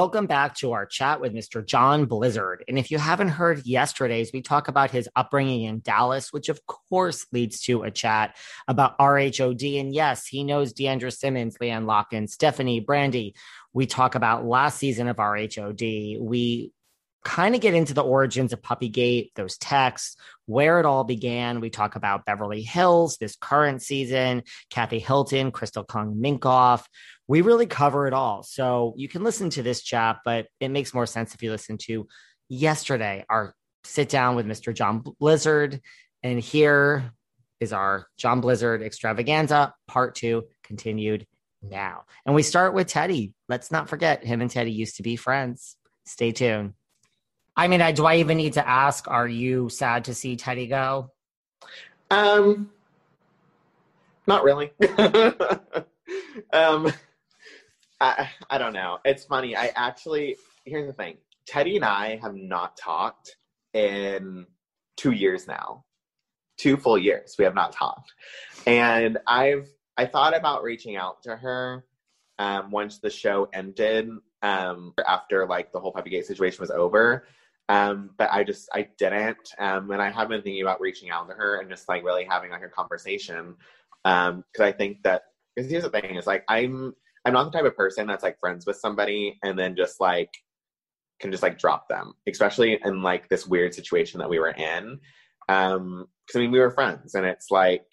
welcome back to our chat with Mr. John Blizzard. And if you haven't heard yesterday's, we talk about his upbringing in Dallas, which of course leads to a chat about RHOD. And yes, he knows Deandra Simmons, Leanne Locken, Stephanie, Brandy. We talk about last season of RHOD. We kind of get into the origins of Puppygate, those texts, where it all began. We talk about Beverly Hills, this current season, Kathy Hilton, Crystal Kung Minkoff. We really cover it all. So you can listen to this chat, but it makes more sense if you listen to yesterday, our sit down with Mr. John Blizzard. And here is our John Blizzard extravaganza, part 2, continued now. And we start with Teddi. Let's not forget, him and Teddi used to be friends. Stay tuned. I mean, do I even need to ask, are you sad to see Teddi go? Not really. I don't know. It's funny. Here's the thing. Teddi and I have not talked in 2 years now. 2 full years. We have not talked. And I thought about reaching out to her once the show ended, after like the whole Puppygate situation was over. But I didn't. And I have been thinking about reaching out to her and just like really having like a conversation. Cause I think that, because here's the thing, is like, I'm not the type of person that's like friends with somebody and then just like, can just like drop them, especially in like this weird situation that we were in. Cause I mean, we were friends and it's like,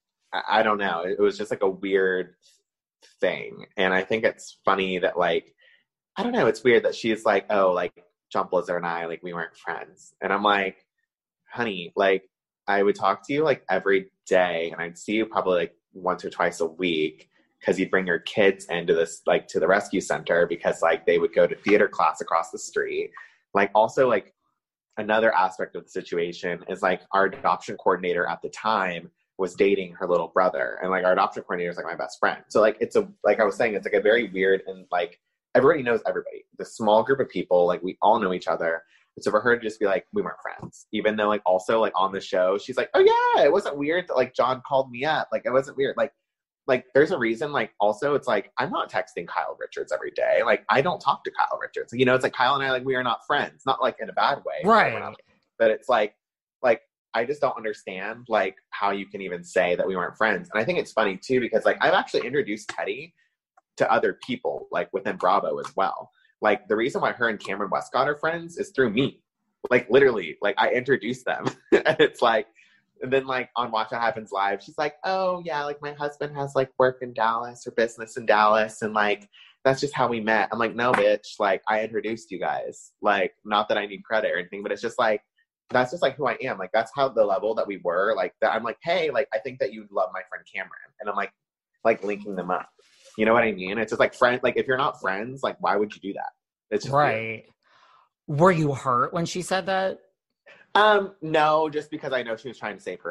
I don't know. It was just like a weird thing. And I think it's funny that like, I don't know. It's weird that she's like, oh, like, John Blizzard and I, like, we weren't friends. And I'm like, honey, like, I would talk to you, like, every day, and I'd see you probably, like, once or twice a week, because you'd bring your kids into this, like, to the rescue center, because, like, they would go to theater class across the street. Like, also, like, another aspect of the situation is, like, our adoption coordinator at the time was dating her little brother, and, like, our adoption coordinator is, like, my best friend. So, like, like I was saying, it's, like, a very weird and, like, everybody knows everybody. The small group of people, like, we all know each other. And so for her to just be like, we weren't friends. Even though, like, also, like, on the show, she's like, oh, yeah, it wasn't weird that, like, John called me up. Like, it wasn't weird. Like, there's a reason, like, also, it's like, I'm not texting Kyle Richards every day. Like, I don't talk to Kyle Richards. You know, it's like Kyle and I, like, we are not friends. Not, like, in a bad way. Right. But it's like, I just don't understand, like, how you can even say that we weren't friends. And I think it's funny, too, because, like, I've actually introduced Teddi to other people, like, within Bravo as well. Like, the reason why her and Cameron Westcott are friends is through me. Like, literally, like, I introduced them. And it's like, and then, like, on Watch What Happens Live, she's like, oh, yeah, like, my husband has, like, work in Dallas or business in Dallas, and, like, that's just how we met. I'm like, no, bitch, like, I introduced you guys. Like, not that I need credit or anything, but it's just, like, that's just, like, who I am. Like, that's how the level that we were. Like, that I'm like, hey, like, I think that you love my friend Cameron. And I'm, like, linking them up. You know what I mean? It's just like like if you're not friends, like why would you do that? It's just right. Weird. Were you hurt when she said that? No, just because I know she was trying to save her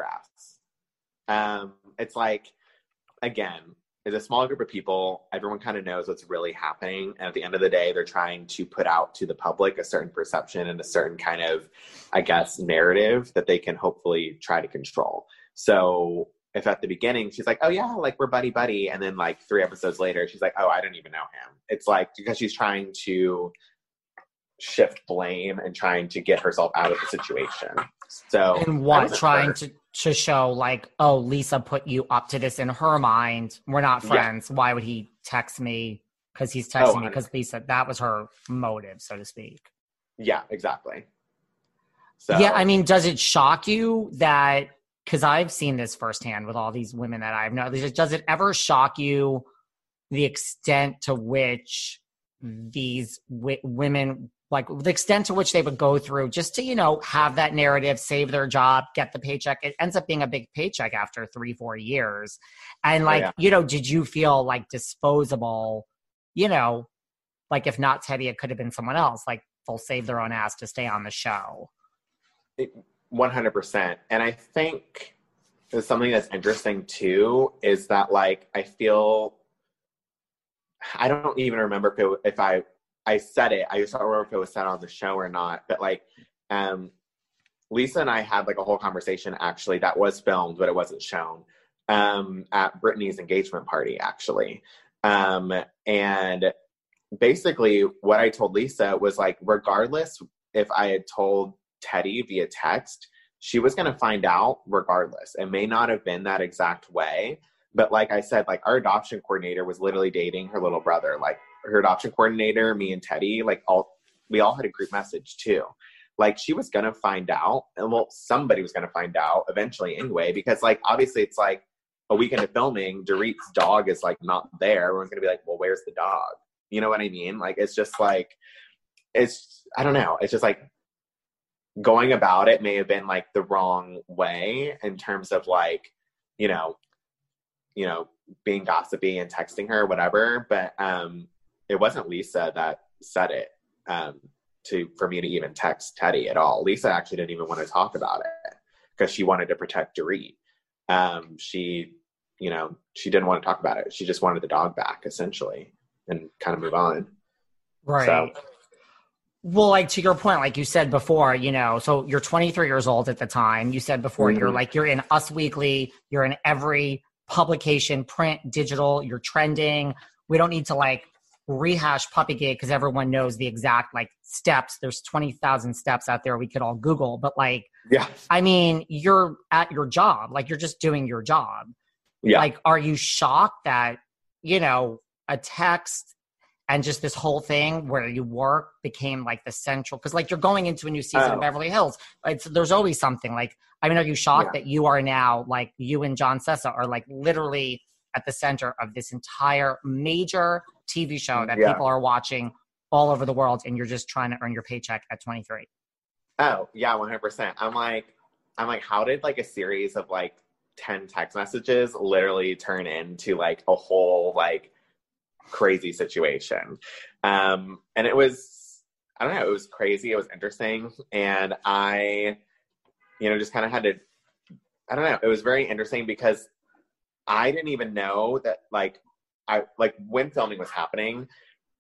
ass. It's like, again, it's a small group of people. Everyone kind of knows what's really happening. And at the end of the day, they're trying to put out to the public a certain perception and a certain kind of, I guess, narrative that they can hopefully try to control. So if at the beginning she's like, oh yeah, like we're buddy, and then like 3 episodes later, she's like, oh, I didn't even know him. It's like, because she's trying to shift blame and trying to get herself out of the situation. So, and what, trying to show like, oh, Lisa put you up to this in her mind. We're not friends. Yeah. Why would he text me? Because he's texting me because Lisa, that was her motive, so to speak. Yeah, exactly. So yeah, I mean, does it shock you that, because I've seen this firsthand with all these women that I've known, does it ever shock you the extent to which these women, like the extent to which they would go through just to, you know, have that narrative, save their job, get the paycheck? It ends up being a big paycheck after 3-4 years. And like, you know, did you feel like disposable, you know, like if not Teddi, it could have been someone else, like they'll save their own ass to stay on the show? 100%. And I think there's something that's interesting too, is that like, I don't even remember if I said it. I just don't remember if it was said on the show or not, but like, Lisa and I had like a whole conversation actually that was filmed, but it wasn't shown, at Brittany's engagement party actually. And basically what I told Lisa was like, regardless if I had told Teddi via text, she was going to find out regardless. It may not have been that exact way, but like I said, like our adoption coordinator was literally dating her little brother. Like her adoption coordinator, me and Teddi, like we all had a group message too. Like she was going to find out, and well, somebody was going to find out eventually anyway, because like, obviously it's like a weekend of filming, Dorit's dog is like not there. Everyone's going to be like, well, where's the dog? You know what I mean? Like, it's just like, I don't know. It's just like going about it may have been like the wrong way in terms of like, you know, being gossipy and texting her, whatever. But it wasn't Lisa that said it for me to even text Teddi at all. Lisa actually didn't even want to talk about it because she wanted to protect Dorit. She didn't want to talk about it. She just wanted the dog back, essentially, and kind of move on. Right. So. Well, like to your point, like you said before, so you're 23 years old at the time. You said before, Mm-hmm. you're in Us Weekly, you're in every publication, print, digital, you're trending. We don't need to like rehash Puppygate because everyone knows the exact like steps. There's 20,000 steps out there we could all Google, but like, Yeah. I mean, you're at your job, like you're just doing your job. Yeah. Like, are you shocked that, a text and just this whole thing where you work became like the central, because like you're going into a new season of Beverly Hills. There's always something like, I mean, are you shocked that you are now like you and John Sessa are like literally at the center of this entire major TV show that people are watching all over the world, and you're just trying to earn your paycheck at 23? Oh yeah, 100%. I'm like, how did like a series of like 10 text messages literally turn into like a whole like crazy situation? And it was, I don't know, it was crazy. It was interesting. And I, just kind of had to, I don't know, it was very interesting because I didn't even know that when filming was happening,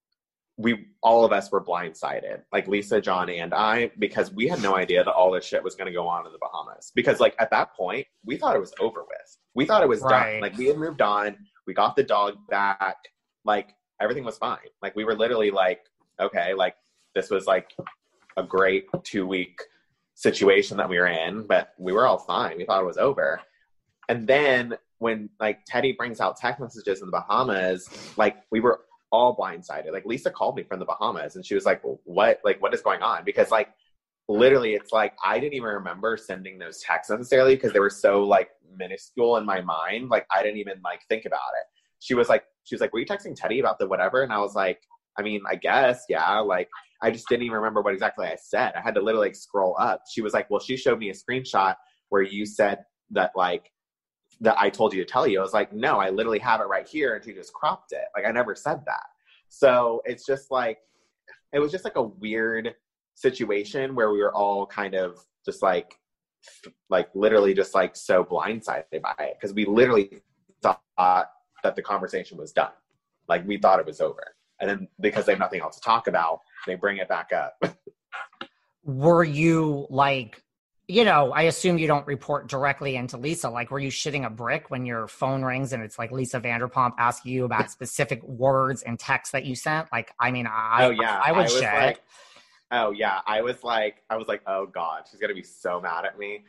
all of us were blindsided, like Lisa, John, and I, because we had no idea that all this shit was going to go on in the Bahamas. Because like at that point, we thought it was over with. We thought it was done. Like we had moved on. We got the dog back. Like everything was fine. Like we were literally like, okay, like this was like a great 2-week situation that we were in, but we were all fine. We thought it was over. And then when like Teddi brings out text messages in the Bahamas, like we were all blindsided. Like Lisa called me from the Bahamas and she was like, well, what is going on? Because like literally it's like I didn't even remember sending those texts necessarily because they were so like minuscule in my mind. Like I didn't even like think about it. She was like, were you texting Teddi about the whatever? And I was like, I mean, I guess, yeah. Like I just didn't even remember what exactly I said. I had to literally like scroll up. She was like, well, she showed me a screenshot where you said that like that I told you to tell you. I was like, no, I literally have it right here. And she just cropped it. Like I never said that. So it's just like, it was just like a weird situation where we were all kind of just like literally just like so blindsided by it. Cause we literally thought that the conversation was done. Like we thought it was over. And then because they have nothing else to talk about, they bring it back up. Were you like, I assume you don't report directly into Lisa. Like, were you shitting a brick when your phone rings and it's like Lisa Vanderpump asking you about specific words and texts that you sent? Like, I mean, I would shit. Like, oh yeah. I was like, oh God, she's going to be so mad at me.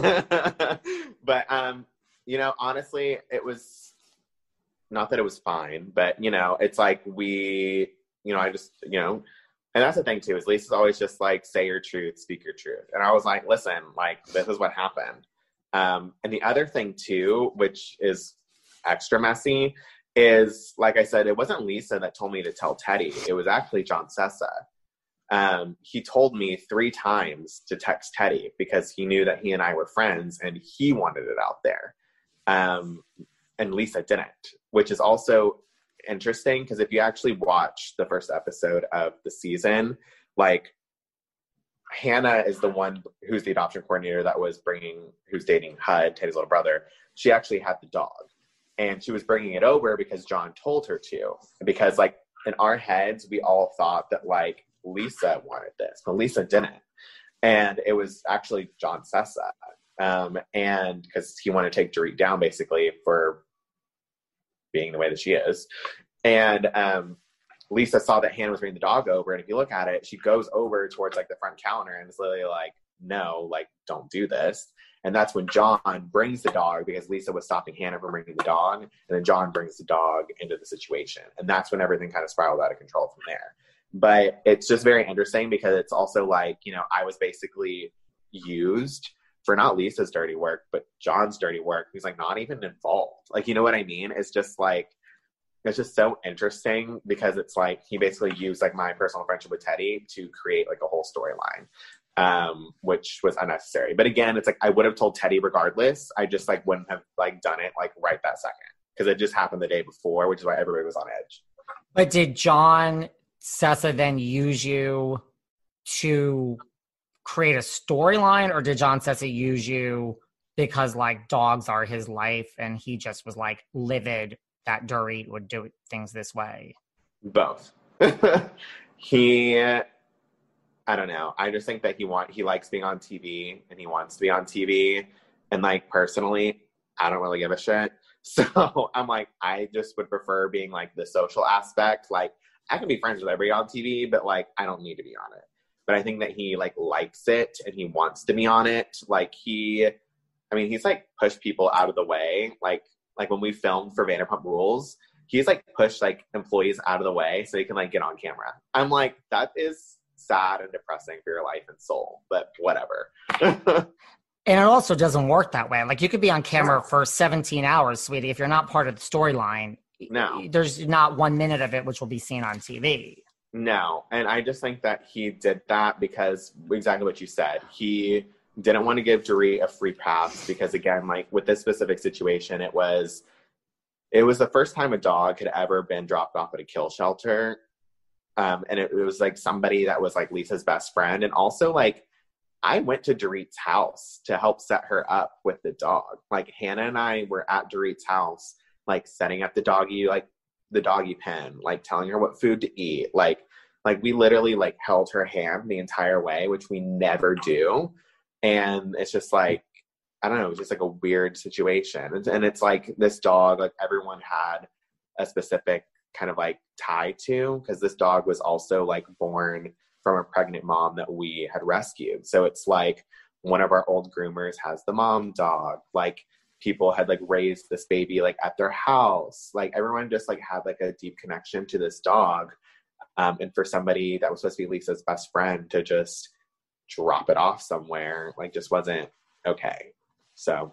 But, honestly, it was not that it was fine, but it's like I just, and that's the thing too, is Lisa's always just like, say your truth, speak your truth. And I was like, listen, like, this is what happened. And the other thing too, which is extra messy, is, like I said, it wasn't Lisa that told me to tell Teddi. It was actually John Sessa. He told me 3 times to text Teddi because he knew that he and I were friends and he wanted it out there. And Lisa didn't, which is also interesting because if you actually watch the first episode of the season, like Hannah is the one who's the adoption coordinator who's dating Hud, Teddi's little brother. She actually had the dog and she was bringing it over because John told her to, because like in our heads, we all thought that like Lisa wanted this, but Lisa didn't. And it was actually John Sessa. And because he wanted to take Dorit down basically for being the way that she is. And Lisa saw that Hannah was bringing the dog over, and if you look at it, she goes over towards like the front counter and is literally like, no, like, don't do this. And that's when John brings the dog, because Lisa was stopping Hannah from bringing the dog, and then John brings the dog into the situation. And that's when everything kind of spiraled out of control from there. But it's just very interesting because it's also like, you know, I was basically used for not Lisa's dirty work, but John's dirty work. He's like not even involved. Like, you know what I mean? It's just like, it's just so interesting because it's like he basically used like my personal friendship with Teddi to create like a whole storyline, which was unnecessary. But again, it's like I would have told Teddi regardless. I just like wouldn't have like done it like right that second because it just happened the day before, which is why everybody was on edge. But did John Sessa then use you to create a storyline, or did John Sessa use you because like dogs are his life and he just was like livid that Dorit would do things this way? Both. I don't know. I just think that he likes being on TV and he wants to be on TV. And like personally, I don't really give a shit. So I'm like, I just would prefer being like the social aspect. Like I can be friends with everybody on TV, but like I don't need to be on it. But I think that he like likes it and he wants to be on it. Like he's like pushed people out of the way. Like when we filmed for Vanderpump Rules, he's like pushed like employees out of the way so he can like get on camera. I'm like, that is sad and depressing for your life and soul, but whatever. And it also doesn't work that way. Like you could be on camera for 17 hours, sweetie. If you're not part of the storyline, no, there's not 1 minute of it which will be seen on TV. No, and I just think that he did that because exactly what you said. He didn't want to give Dorit a free pass because, again, like with this specific situation, it was the first time a dog had ever been dropped off at a kill shelter. And it was like somebody that was like Lisa's best friend. And also like I went to Dorit's house to help set her up with the dog. Like Hannah and I were at Dorit's house, like setting up the doggy pen, like telling her what food to eat. Like we literally like held her hand the entire way, which we never do. And it's just like, I don't know, it's just like a weird situation. And it's like this dog, like everyone had a specific kind of like tie to, because this dog was also like born from a pregnant mom that we had rescued. So it's like one of our old groomers has the mom dog. Like people had like raised this baby like at their house. Like everyone just like had like a deep connection to this dog. And for somebody that was supposed to be Lisa's best friend to just drop it off somewhere, like just wasn't okay. So.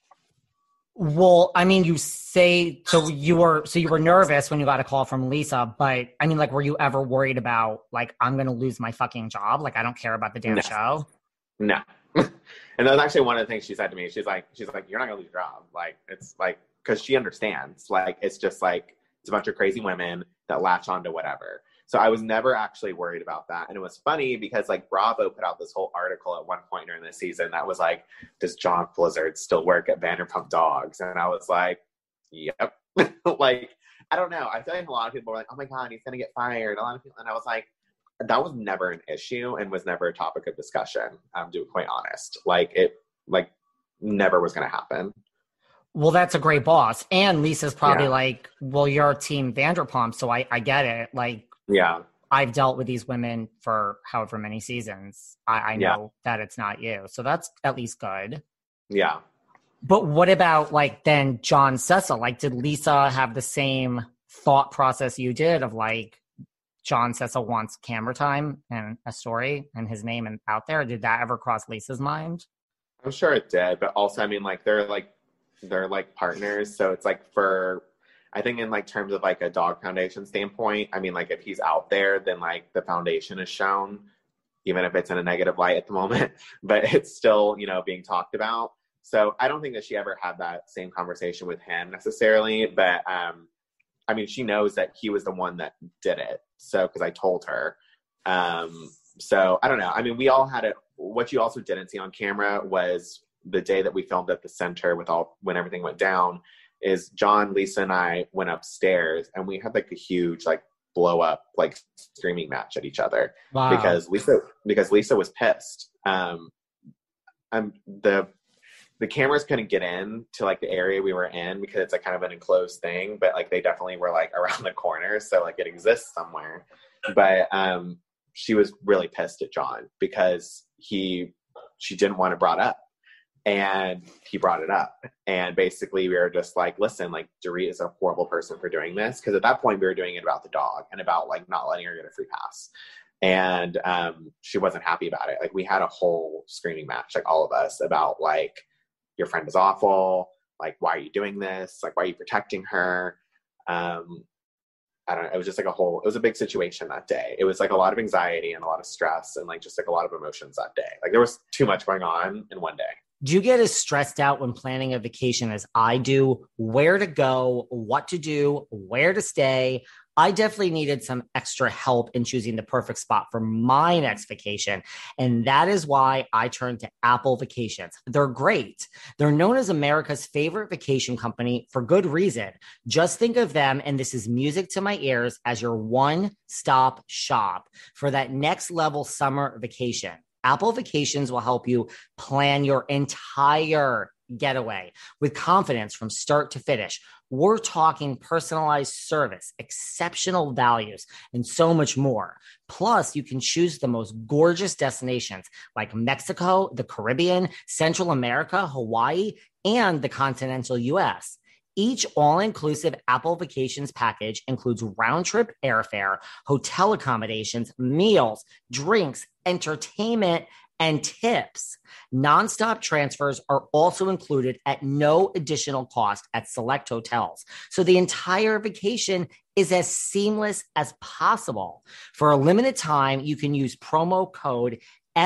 Well, I mean, you say, so you were nervous when you got a call from Lisa, but I mean, like, were you ever worried about like, I'm going to lose my fucking job? Like, I don't care about the damn show. No. And that was actually one of the things she said to me. She's like, you're not gonna lose your job. Like, it's like, cause she understands, like, it's just like, it's a bunch of crazy women that latch on to whatever. So I was never actually worried about that. And it was funny because like Bravo put out this whole article at one point during the season that was like, does John Blizzard still work at Vanderpump Dogs? And I was like, yep. Like, I don't know. I feel like a lot of people were like, oh my God, he's going to get fired. A lot of people, and I was like, that was never an issue and was never a topic of discussion. To be quite honest, like it, like never was going to happen. Well, that's a great boss. And Lisa's probably like, well, you're team Vanderpump, so I get it. Like, yeah, I've dealt with these women for however many seasons. I know that it's not you. So that's at least good. Yeah. But what about like then John Sessa? Like, did Lisa have the same thought process you did of like, John Sessa wants camera time and a story and his name out there? Did that ever cross Lisa's mind? I'm sure it did. But also, I mean, like, they're partners. So it's like I think in like terms of like a dog foundation standpoint, I mean, like if he's out there, then like the foundation is shown, even if it's in a negative light at the moment, but it's still, you know, being talked about. So I don't think that she ever had that same conversation with him necessarily, but I mean, she knows that he was the one that did it. So, cause I told her, so I don't know. I mean, we all had it. What you also didn't see on camera was the day that we filmed at the center when everything went down, is John, Lisa, and I went upstairs and we had like a huge like blow up like screaming match at each other. Wow. because Lisa was pissed. The the cameras couldn't get in to like the area we were in because it's like kind of an enclosed thing, but like they definitely were like around the corner. So like it exists somewhere. But she was really pissed at John because she didn't want it brought up. And he brought it up. And basically we were just like, listen, like Dorit is a horrible person for doing this. Cause at that point we were doing it about the dog and about like not letting her get a free pass. And she wasn't happy about it. Like we had a whole screaming match, like all of us, about like, your friend is awful. Like, why are you doing this? Like, why are you protecting her? I don't know. It was just like it was a big situation that day. It was like a lot of anxiety and a lot of stress and like just like a lot of emotions that day. Like there was too much going on in one day. Do you get as stressed out when planning a vacation as I do? Where to go, what to do, where to stay? I definitely needed some extra help in choosing the perfect spot for my next vacation. And that is why I turned to Apple Vacations. They're great. They're known as America's favorite vacation company for good reason. Just think of them, and this is music to my ears, as your one-stop shop for that next level summer vacation. Apple Vacations will help you plan your entire getaway with confidence from start to finish. We're talking personalized service, exceptional values, and so much more. Plus, you can choose the most gorgeous destinations like Mexico, the Caribbean, Central America, Hawaii, and the continental US. Each all-inclusive Apple Vacations package includes round-trip airfare, hotel accommodations, meals, drinks, entertainment, and tips. Nonstop transfers are also included at no additional cost at select hotels. So the entire vacation is as seamless as possible. For a limited time, you can use promo code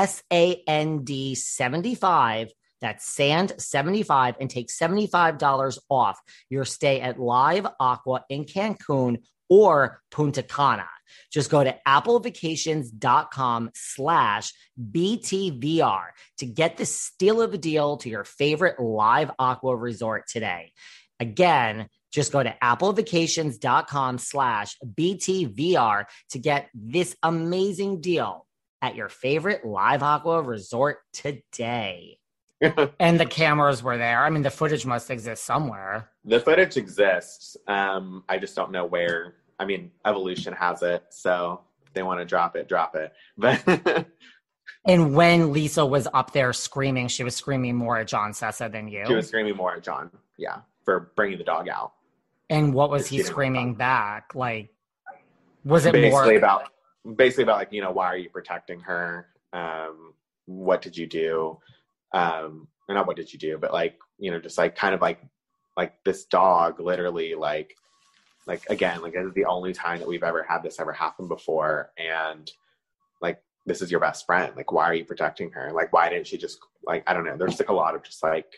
SAND75, that's SAND75, and take $75 off your stay at Live Aqua in Cancun or Punta Cana. Just go to applevacations.com/BTVR to get the steal of a deal to your favorite Live Aqua resort today. Again, just go to applevacations.com/BTVR to get this amazing deal at your favorite Live Aqua resort today. And the cameras were there. I mean, the footage must exist somewhere. The footage exists. I just don't know where. I mean, Evolution has it, so if they want to drop it, drop it. But and when Lisa was up there screaming, she was screaming more at John Sessa than you. She was screaming more at John, yeah, for bringing the dog out. And what was he screaming back? Like, was it basically more basically about like, you know, why are you protecting her? What did you do? Or not what did you do, but like, you know, just like kind of like this dog literally like again, like this is the only time that we've ever had this ever happen before. And like, this is your best friend. Like, why are you protecting her? Like, why didn't she just like, I don't know. There's like a lot of just like,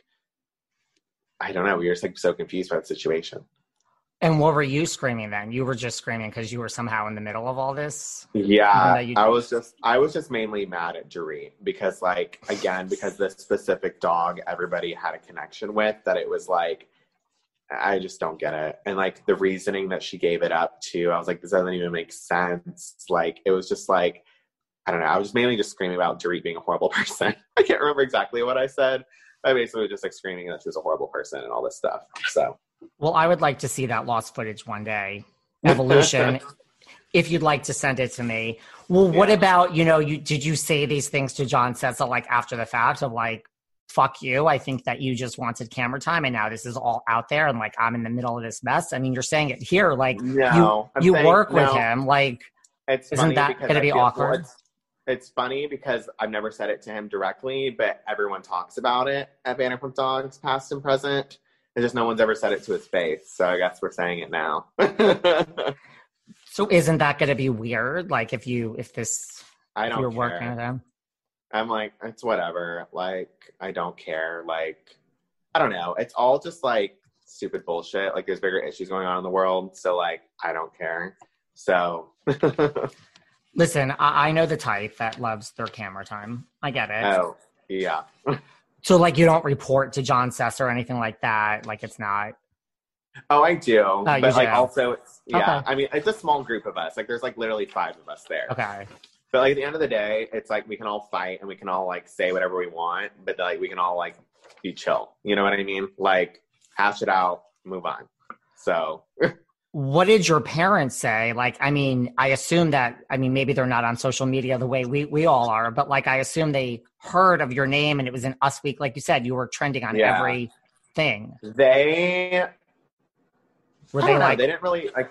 I don't know. We were just like so confused by the situation. And what were you screaming then? You were just screaming because you were somehow in the middle of all this? Yeah, I was just mainly mad at Dorit because like, again, because this specific dog, everybody had a connection with, that it was like, I just don't get it. And like the reasoning that she gave it up to, I was like, this doesn't even make sense. Like, it was just like, I don't know. I was mainly just screaming about Dorit being a horrible person. I can't remember exactly what I said. I basically was just like screaming that she was a horrible person and all this stuff. So, well, I would like to see that lost footage one day. Evolution, if you'd like to send it to me. Well, what about, you know, did you say these things to John Sessa like after the fact of like, fuck you, I think that you just wanted camera time and now this is all out there and like I'm in the middle of this mess? I mean, you're saying it here, like you work with him, like isn't that going to be awkward? It's funny because I've never said it to him directly, but everyone talks about it at Vanderpump Dogs, past and present. And just no one's ever said it to his face. So I guess we're saying it now. So isn't that going to be weird? Like if you're care. Working with him? I'm like, it's whatever. Like, I don't care. Like, I don't know. It's all just like stupid bullshit. Like there's bigger issues going on in the world. So like, I don't care. So. Listen, I know the type that loves their camera time. I get it. Oh, yeah. So like you don't report to John Sessa or anything like that? Like it's not. Oh, I do. But like also, it's, yeah. Okay. I mean, it's a small group of us. Like there's like literally 5 of us there. Okay. But like at the end of the day, it's like we can all fight and we can all like say whatever we want, but like we can all like be chill. You know what I mean? Like hash it out, move on. So what did your parents say? Like, I mean, I assume that, I mean, maybe they're not on social media the way we all are, but like, I assume they heard of your name and it was in Us Week. Like you said, you were trending on everything. They were they like, they didn't really like,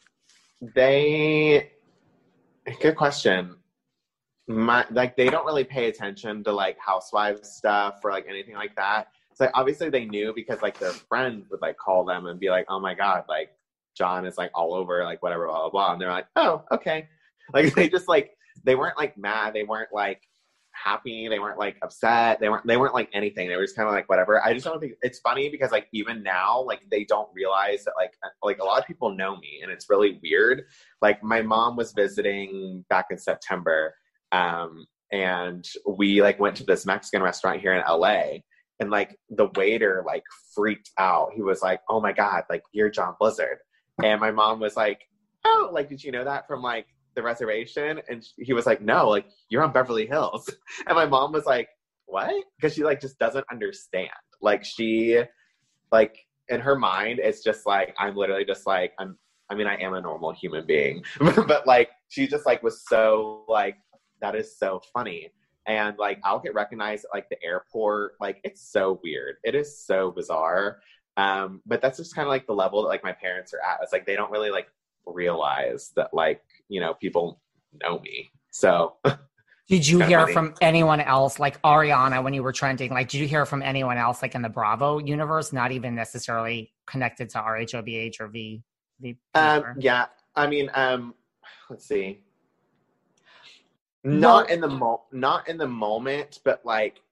good question. They don't really pay attention to like housewives stuff or like anything like that. So like, obviously they knew because like their friends would like call them and be like, oh my God, like John is like all over like whatever, blah, blah, blah. And they're like, oh, okay. Like they just like, they weren't like mad. They weren't like happy. They weren't like upset. They weren't like anything. They were just kind of like, whatever. I just don't think it's funny because like, even now, like they don't realize that like a lot of people know me and it's really weird. Like my mom was visiting back in September. And we like went to this Mexican restaurant here in LA and like the waiter like freaked out. He was like, oh my God, like you're John Blizzard. And my mom was like, oh, like, did you know that from like the reservation? And he was like, no, like you're on Beverly Hills. And my mom was like, what? Because she like just doesn't understand. Like she, like in her mind, it's just like, I'm literally just like, I am a normal human being. But like, she just like was so like, that is so funny. And like, I'll get recognized at like the airport. Like, it's so weird. It is so bizarre. But that's just kind of like the level that like my parents are at. It's like, they don't really like realize that like, you know, people know me. So did you hear from anyone else like Ariana when you were trending? Like, did you hear from anyone else like in the Bravo universe, not even necessarily connected to RHOBH or V? Yeah. I mean, let's see. Not in the moment, but like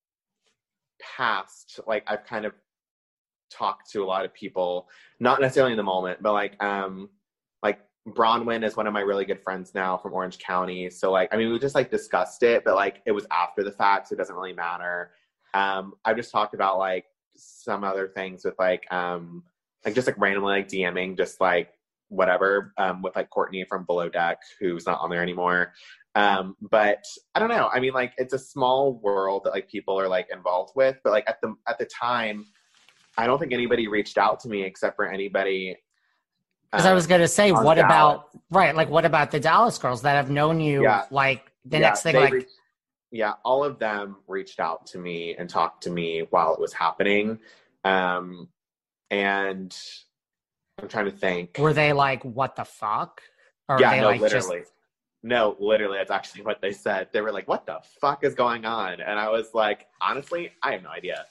past, like I've kind of talked to a lot of people, not necessarily in the moment, but like Bronwyn is one of my really good friends now from Orange County. So like, I mean, we just like discussed it, but like it was after the fact, so it doesn't really matter. I've just talked about like some other things with like just like randomly like DMing, just like whatever, with like Courtney from Below Deck, who's not on there anymore. But I don't know. I mean, like it's a small world that like people are like involved with, but like at the time, I don't think anybody reached out to me except for anybody. Because I was going to say, what about the Dallas girls that have known you? Yeah. Like the next thing, like all of them reached out to me and talked to me while it was happening. And I'm trying to think. Were they like, what the fuck? Or yeah, no, like literally. No, literally, that's actually what they said. They were like, what the fuck is going on? And I was like, honestly, I have no idea.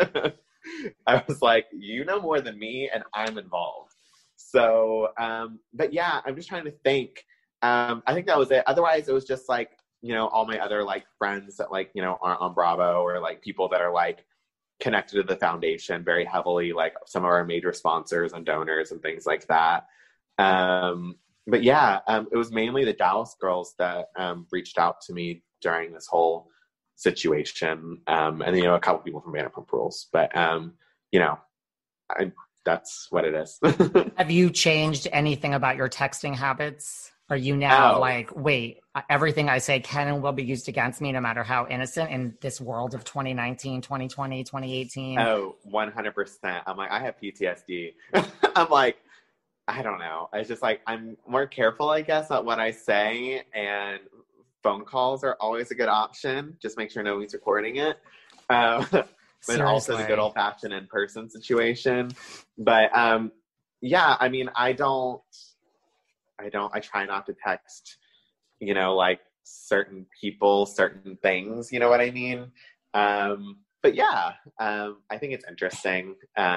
I was like, you know more than me, and I'm involved. So, but yeah, I'm just trying to think. I think that was it. Otherwise, it was just like, you know, all my other like friends that like, you know, aren't on Bravo or like people that are like connected to the foundation very heavily, like some of our major sponsors and donors and things like that. But yeah, it was mainly the Dallas girls that reached out to me during this whole situation. And, you know, a couple people from Vanderpump Rules. But, you know, that's what it is. Have you changed anything about your texting habits? Are you now like, wait, everything I say can and will be used against me no matter how innocent in this world of 2019, 2020, 2018? Oh, 100%. I'm like, I have PTSD. I'm like, I don't know. It's just like, I'm more careful, I guess, at what I say, and phone calls are always a good option. Just make sure nobody's recording it. But also the good old fashioned in-person situation. But yeah, I mean, I try not to text, you know, like certain people, certain things, you know what I mean? But yeah, I think it's interesting.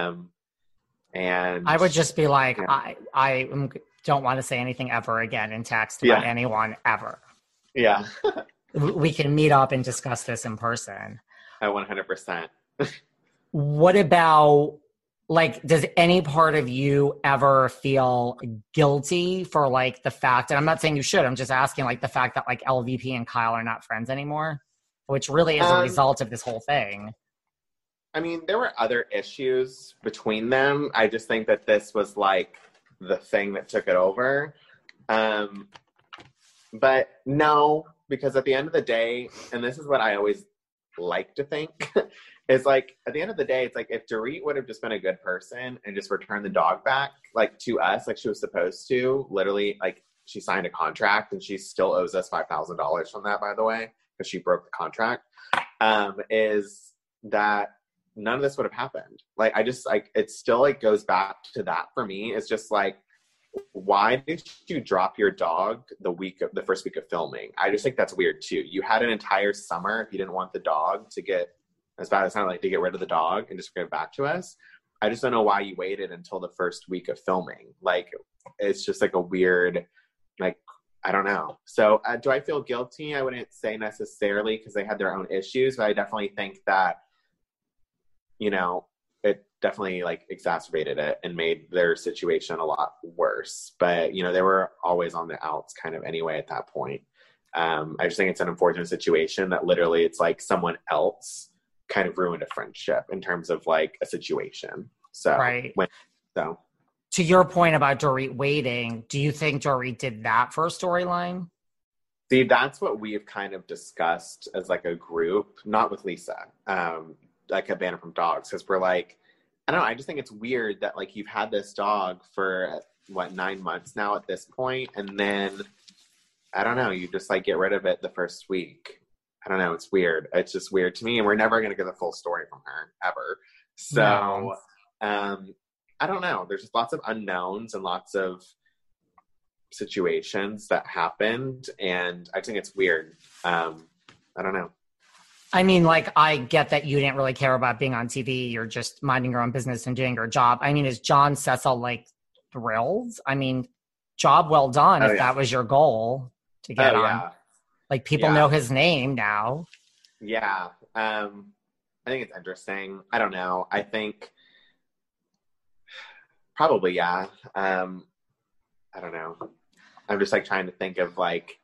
And I would just be like, yeah. I don't want to say anything ever again in text about anyone ever. Yeah. We can meet up and discuss this in person. 100%. What about, like, does any part of you ever feel guilty for like the fact, and I'm not saying you should, I'm just asking like the fact that like LVP and Kyle are not friends anymore, which really is a result of this whole thing? I mean, there were other issues between them. I just think that this was like the thing that took it over. But no, because at the end of the day, and this is what I always like to think, is like, at the end of the day, it's like, if Dorit would have just been a good person and just returned the dog back, like, to us, like she was supposed to, literally, like, she signed a contract and she still owes us $5,000 from that, by the way, because she broke the contract, is that none of this would have happened. Like, I just, like, it still, like, goes back to that for me. It's just like, why did you drop your dog the first week of filming? I just think that's weird too. You had an entire summer, if you didn't want the dog to get, as bad as it sounded, like, to get rid of the dog and just give it back to us. I just don't know why you waited until the first week of filming. Like, it's just like a weird, like, I don't know. So do I feel guilty? I wouldn't say necessarily, because they had their own issues, but I definitely think that, you know, it definitely, like, exacerbated it and made their situation a lot worse. But, you know, they were always on the outs kind of anyway at that point. I just think it's an unfortunate situation that literally it's like someone else kind of ruined a friendship in terms of, like, a situation. So, right. So to your point about Dorit waiting, do you think Dorit did that for a storyline? See, that's what we've kind of discussed as, like, a group, not with Lisa, like a Banner from Dogs, because we're like, I don't know, I just think it's weird that, like, you've had this dog for, 9 months now at this point, and then, I don't know, you just, like, get rid of it the first week. I don't know, it's weird. It's just weird to me, and we're never going to get the full story from her, ever. So, no. I don't know. There's just lots of unknowns and lots of situations that happened, and I think it's weird. I don't know. I mean, like, I get that you didn't really care about being on TV. You're just minding your own business and doing your job. I mean, is John Cecil, like, thrilled? I mean, job well done if that was your goal to get on. Yeah. Like, people know his name now. Yeah. I think it's interesting. I don't know. I think probably, yeah. I don't know. I'm just, like, trying to think of, like,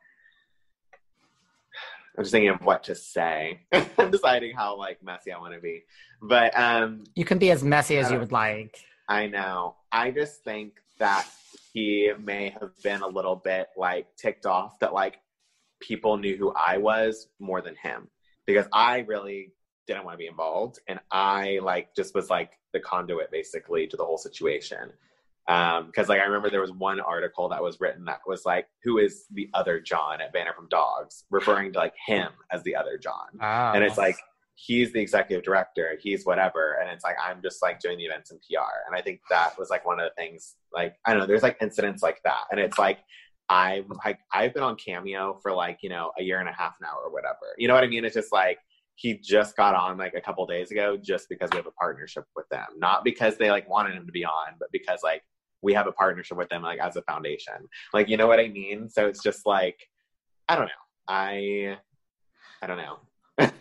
I'm just thinking of what to say. I'm deciding how, like, messy I want to be. But you can be as messy as you would like. I know. I just think that he may have been a little bit, like, ticked off that, like, people knew who I was more than him. Because I really didn't want to be involved. And I, like, just was, like, the conduit, basically, to the whole situation. Because, like, I remember there was one article that was written that was like, who is the other John at Banner from Dogs, referring to, like, him as the other John. Oh. And it's like, he's the executive director, he's whatever, and it's like, I'm just, like, doing the events and PR. And I think that was, like, one of the things, like, I don't know, there's, like, incidents like that, and it's like, I've been on Cameo for, like, you know, a year and a half now or whatever, you know what I mean? It's just like, he just got on, like, a couple days ago just because we have a partnership with them, not because they, like, wanted him to be on, but because, like, we have a partnership with them, like, as a foundation. Like, you know what I mean? So it's just like, I don't know. I don't know.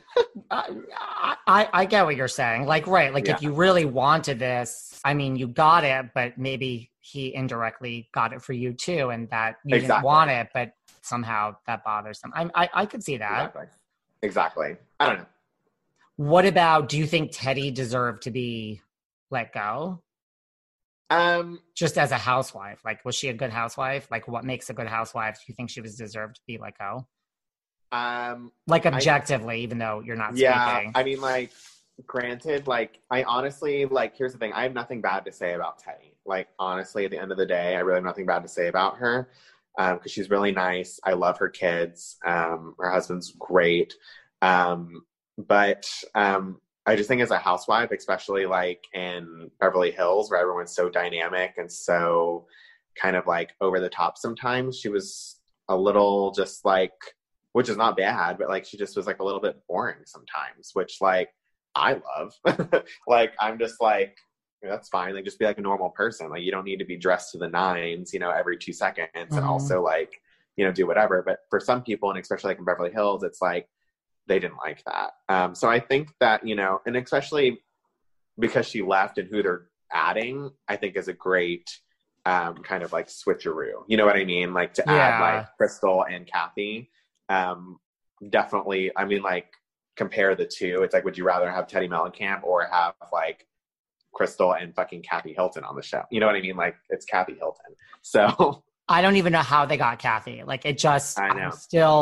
I get what you're saying. Like, right. Like, if you really wanted this, I mean, you got it, but maybe he indirectly got it for you too. And that you didn't want it, but somehow that bothers him. I could see that. Exactly. I don't know. What about, do you think Teddi deserved to be let go? Just as a housewife, like, was she a good housewife? Like, what makes a good housewife? Do you think she was deserved to be let go? Like, objectively, even though you're not speaking. I mean, like, granted, like, I honestly, like, here's the thing. I have nothing bad to say about Teddi. Like, honestly, at the end of the day, I really have nothing bad to say about her. Because she's really nice. I love her kids. Her husband's great. But I just think as a housewife, especially, like, in Beverly Hills, where everyone's so dynamic and so kind of, like, over the top sometimes, she was a little just, like, which is not bad, but, like, she just was, like, a little bit boring sometimes, which, like, I love. Like, I'm just like, that's fine. Like, just be, like, a normal person. Like, you don't need to be dressed to the nines, you know, every 2 seconds, and also, like, you know, do whatever. But for some people, and especially, like, in Beverly Hills, it's like, they didn't like that. So I think that, you know, and especially because she left and who they're adding, I think is a great kind of, like, switcheroo. You know what I mean? Like, to add, like, Crystal and Kathy. Definitely, I mean, like, compare the two. It's like, would you rather have Teddi Mellencamp or have, like, Crystal and fucking Kathy Hilton on the show? You know what I mean? Like, it's Kathy Hilton. So I don't even know how they got Kathy. Like, it just, I know. I'm still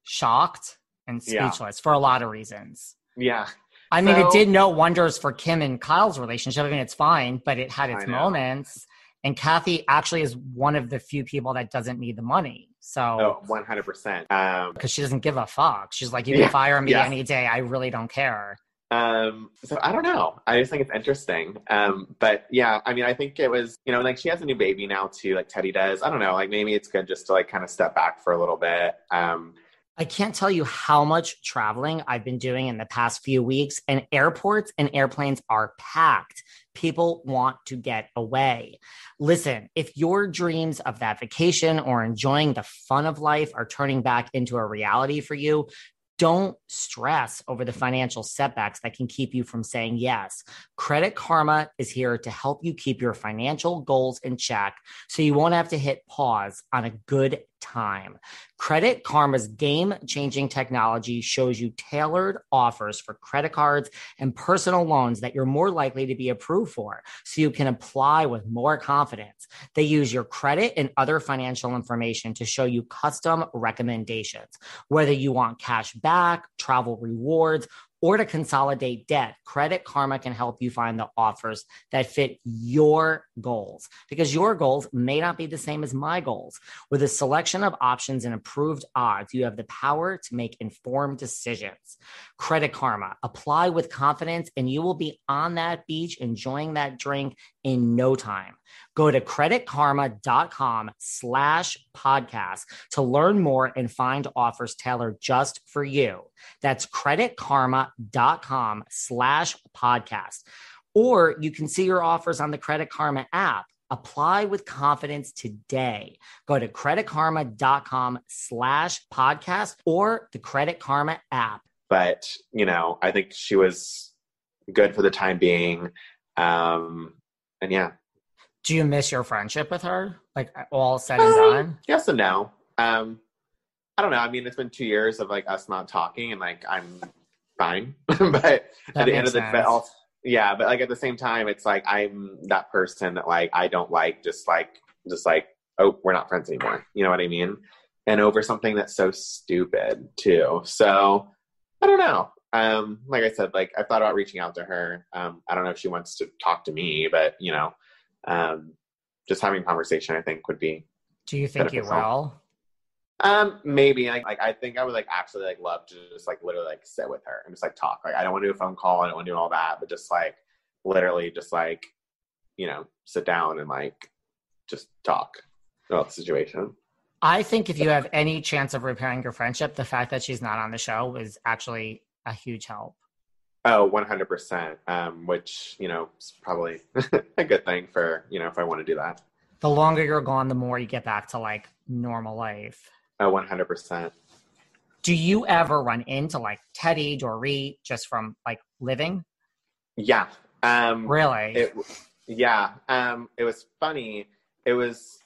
shocked and speechless for a lot of reasons. Yeah. I mean, it did no wonders for Kim and Kyle's relationship. I mean, it's fine, but it had its moments. And Kathy actually is one of the few people that doesn't need the money. So 100%. Because she doesn't give a fuck. She's like, you can fire me any day. I really don't care. So I don't know. I just think it's interesting. But yeah, I mean, I think it was, you know, like she has a new baby now too, like Teddi does. I don't know, like maybe it's good just to like kind of step back for a little bit. I can't tell you how much traveling I've been doing in the past few weeks, and airports and airplanes are packed. People want to get away. Listen, if your dreams of that vacation or enjoying the fun of life are turning back into a reality for you, don't stress over the financial setbacks that can keep you from saying yes. Credit Karma is here to help you keep your financial goals in check so you won't have to hit pause on a good time. Credit Karma's game-changing technology shows you tailored offers for credit cards and personal loans that you're more likely to be approved for, so you can apply with more confidence. They use your credit and other financial information to show you custom recommendations. Whether you want cash back, travel rewards, or to consolidate debt, Credit Karma can help you find the offers that fit your goals, because your goals may not be the same as my goals. With a selection of options and approved odds, you have the power to make informed decisions. Credit Karma. Apply with confidence and you will be on that beach enjoying that drink in no time. Go to creditkarma.com/podcast to learn more and find offers tailored just for you. That's creditkarma.com/podcast. Or you can see your offers on the Credit Karma app. Apply with confidence today. Go to creditkarma.com/podcast or the Credit Karma app. But, you know, I think she was good for the time being. And yeah. Do you miss your friendship with her? Like all said and done? Yes and no. I don't know. I mean, it's been 2 years of like us not talking and like, I'm fine. But at the end of the day, yeah, but like at the same time, it's like, I'm that person that like, I don't like just like, oh, we're not friends anymore. You know what I mean? And over something that's so stupid too. So I don't know. Like I said, like I thought about reaching out to her. I don't know if she wants to talk to me, but you know, just having a conversation, I think would be. Do you think you will? Maybe like I think I would like actually like love to just like literally like sit with her and just like talk. Like I don't want to do a phone call. I don't want to do all that, but just like literally just like, you know, sit down and like just talk about the situation. I think if you have any chance of repairing your friendship, the fact that she's not on the show is actually a huge help. Oh, 100%. Which, you know, is probably a good thing for, you know, if I want to do that. The longer you're gone, the more you get back to like normal life. Oh, 100%. Do you ever run into like Teddi, Dorit, just from like living? Yeah. Really? Yeah. It was funny. It was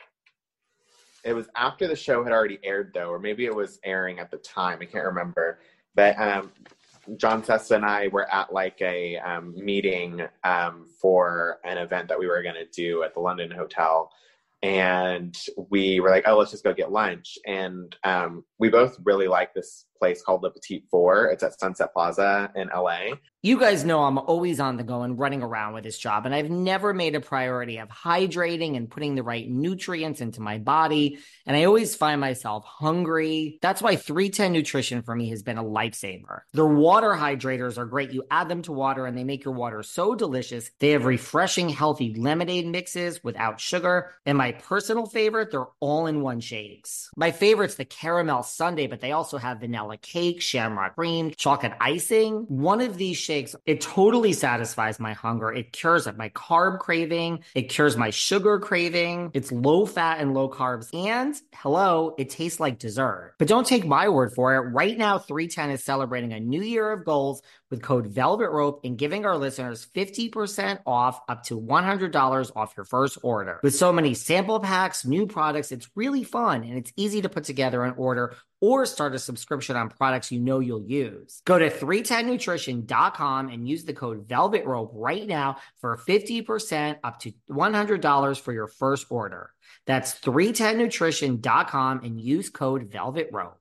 after the show had already aired though, or maybe it was airing at the time. I can't remember. But John Sessa and I were at like a meeting for an event that we were going to do at the London Hotel. And we were like, oh, let's just go get lunch. And we both really like this place called Le Petit Four. It's at Sunset Plaza in LA. You guys know I'm always on the go and running around with this job, and I've never made a priority of hydrating and putting the right nutrients into my body, and I always find myself hungry. That's why 310 Nutrition for me has been a lifesaver. Their water hydrators are great. You add them to water, and they make your water so delicious. They have refreshing, healthy lemonade mixes without sugar, and my personal favorite, they're all-in-one shakes. My favorite's the caramel sundae, but they also have vanilla cake, shamrock cream, chocolate icing. One of these shakes, it totally satisfies my hunger. It cures my carb craving. It cures my sugar craving. It's low fat and low carbs. And hello, it tastes like dessert. But don't take my word for it. Right now, 310 is celebrating a new year of goals with code Velvet Rope and giving our listeners 50% off up to $100 off your first order. With so many sample packs, new products, it's really fun and it's easy to put together an order or start a subscription on products you know you'll use. Go to 310nutrition.com and use the code Velvet Rope right now for 50% up to $100 for your first order. That's 310nutrition.com and use code Velvet Rope.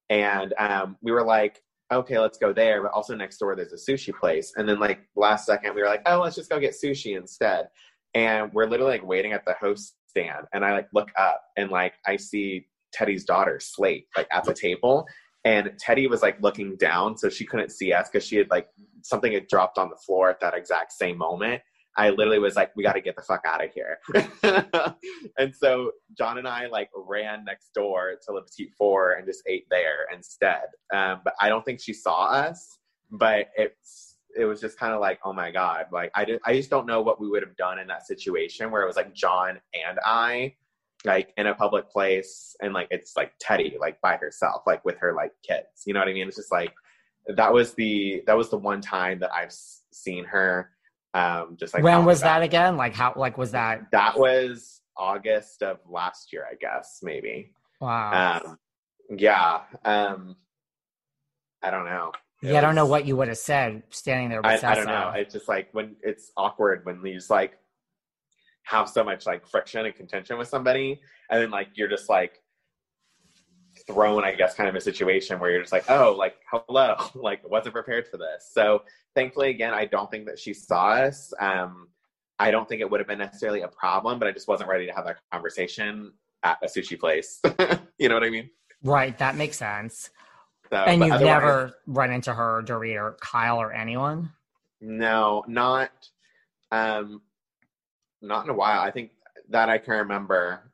And we were like, okay, let's go there. But also next door, there's a sushi place. And then like last second, we were like, oh, let's just go get sushi instead. And we're literally like waiting at the host stand. And I like look up and like I see Teddy's daughter, Slate, like at the table. And Teddy was like looking down, so she couldn't see us because she had like something had dropped on the floor at that exact same moment. I literally was like, we got to get the fuck out of here. And so John and I like ran next door to Le Petit Four and just ate there instead. But I don't think she saw us, but it was just kind of like, oh my God. Like I just don't know what we would have done in that situation where it was like John and I like in a public place and like, it's like Teddy, like by herself, like with her like kids, you know what I mean? It's just like, that was the one time that I've seen her. Just like when was that again? Like how? Like was that? That was August of last year, I guess, maybe. Wow. Yeah. I don't know. I don't know what you would have said standing there. With I don't know. It's just like when it's awkward when you just like have so much like friction and contention with somebody, and then like you're just like thrown, I guess, kind of a situation where you're just like, oh, like, hello, like, wasn't prepared for this. So thankfully, again, I don't think that she saw us. I don't think it would have been necessarily a problem, but I just wasn't ready to have that conversation at a sushi place. You know what I mean? Right. That makes sense. So, and you've never run into her, Dorit, or Kyle, or anyone? No, not in a while. I think that I can remember.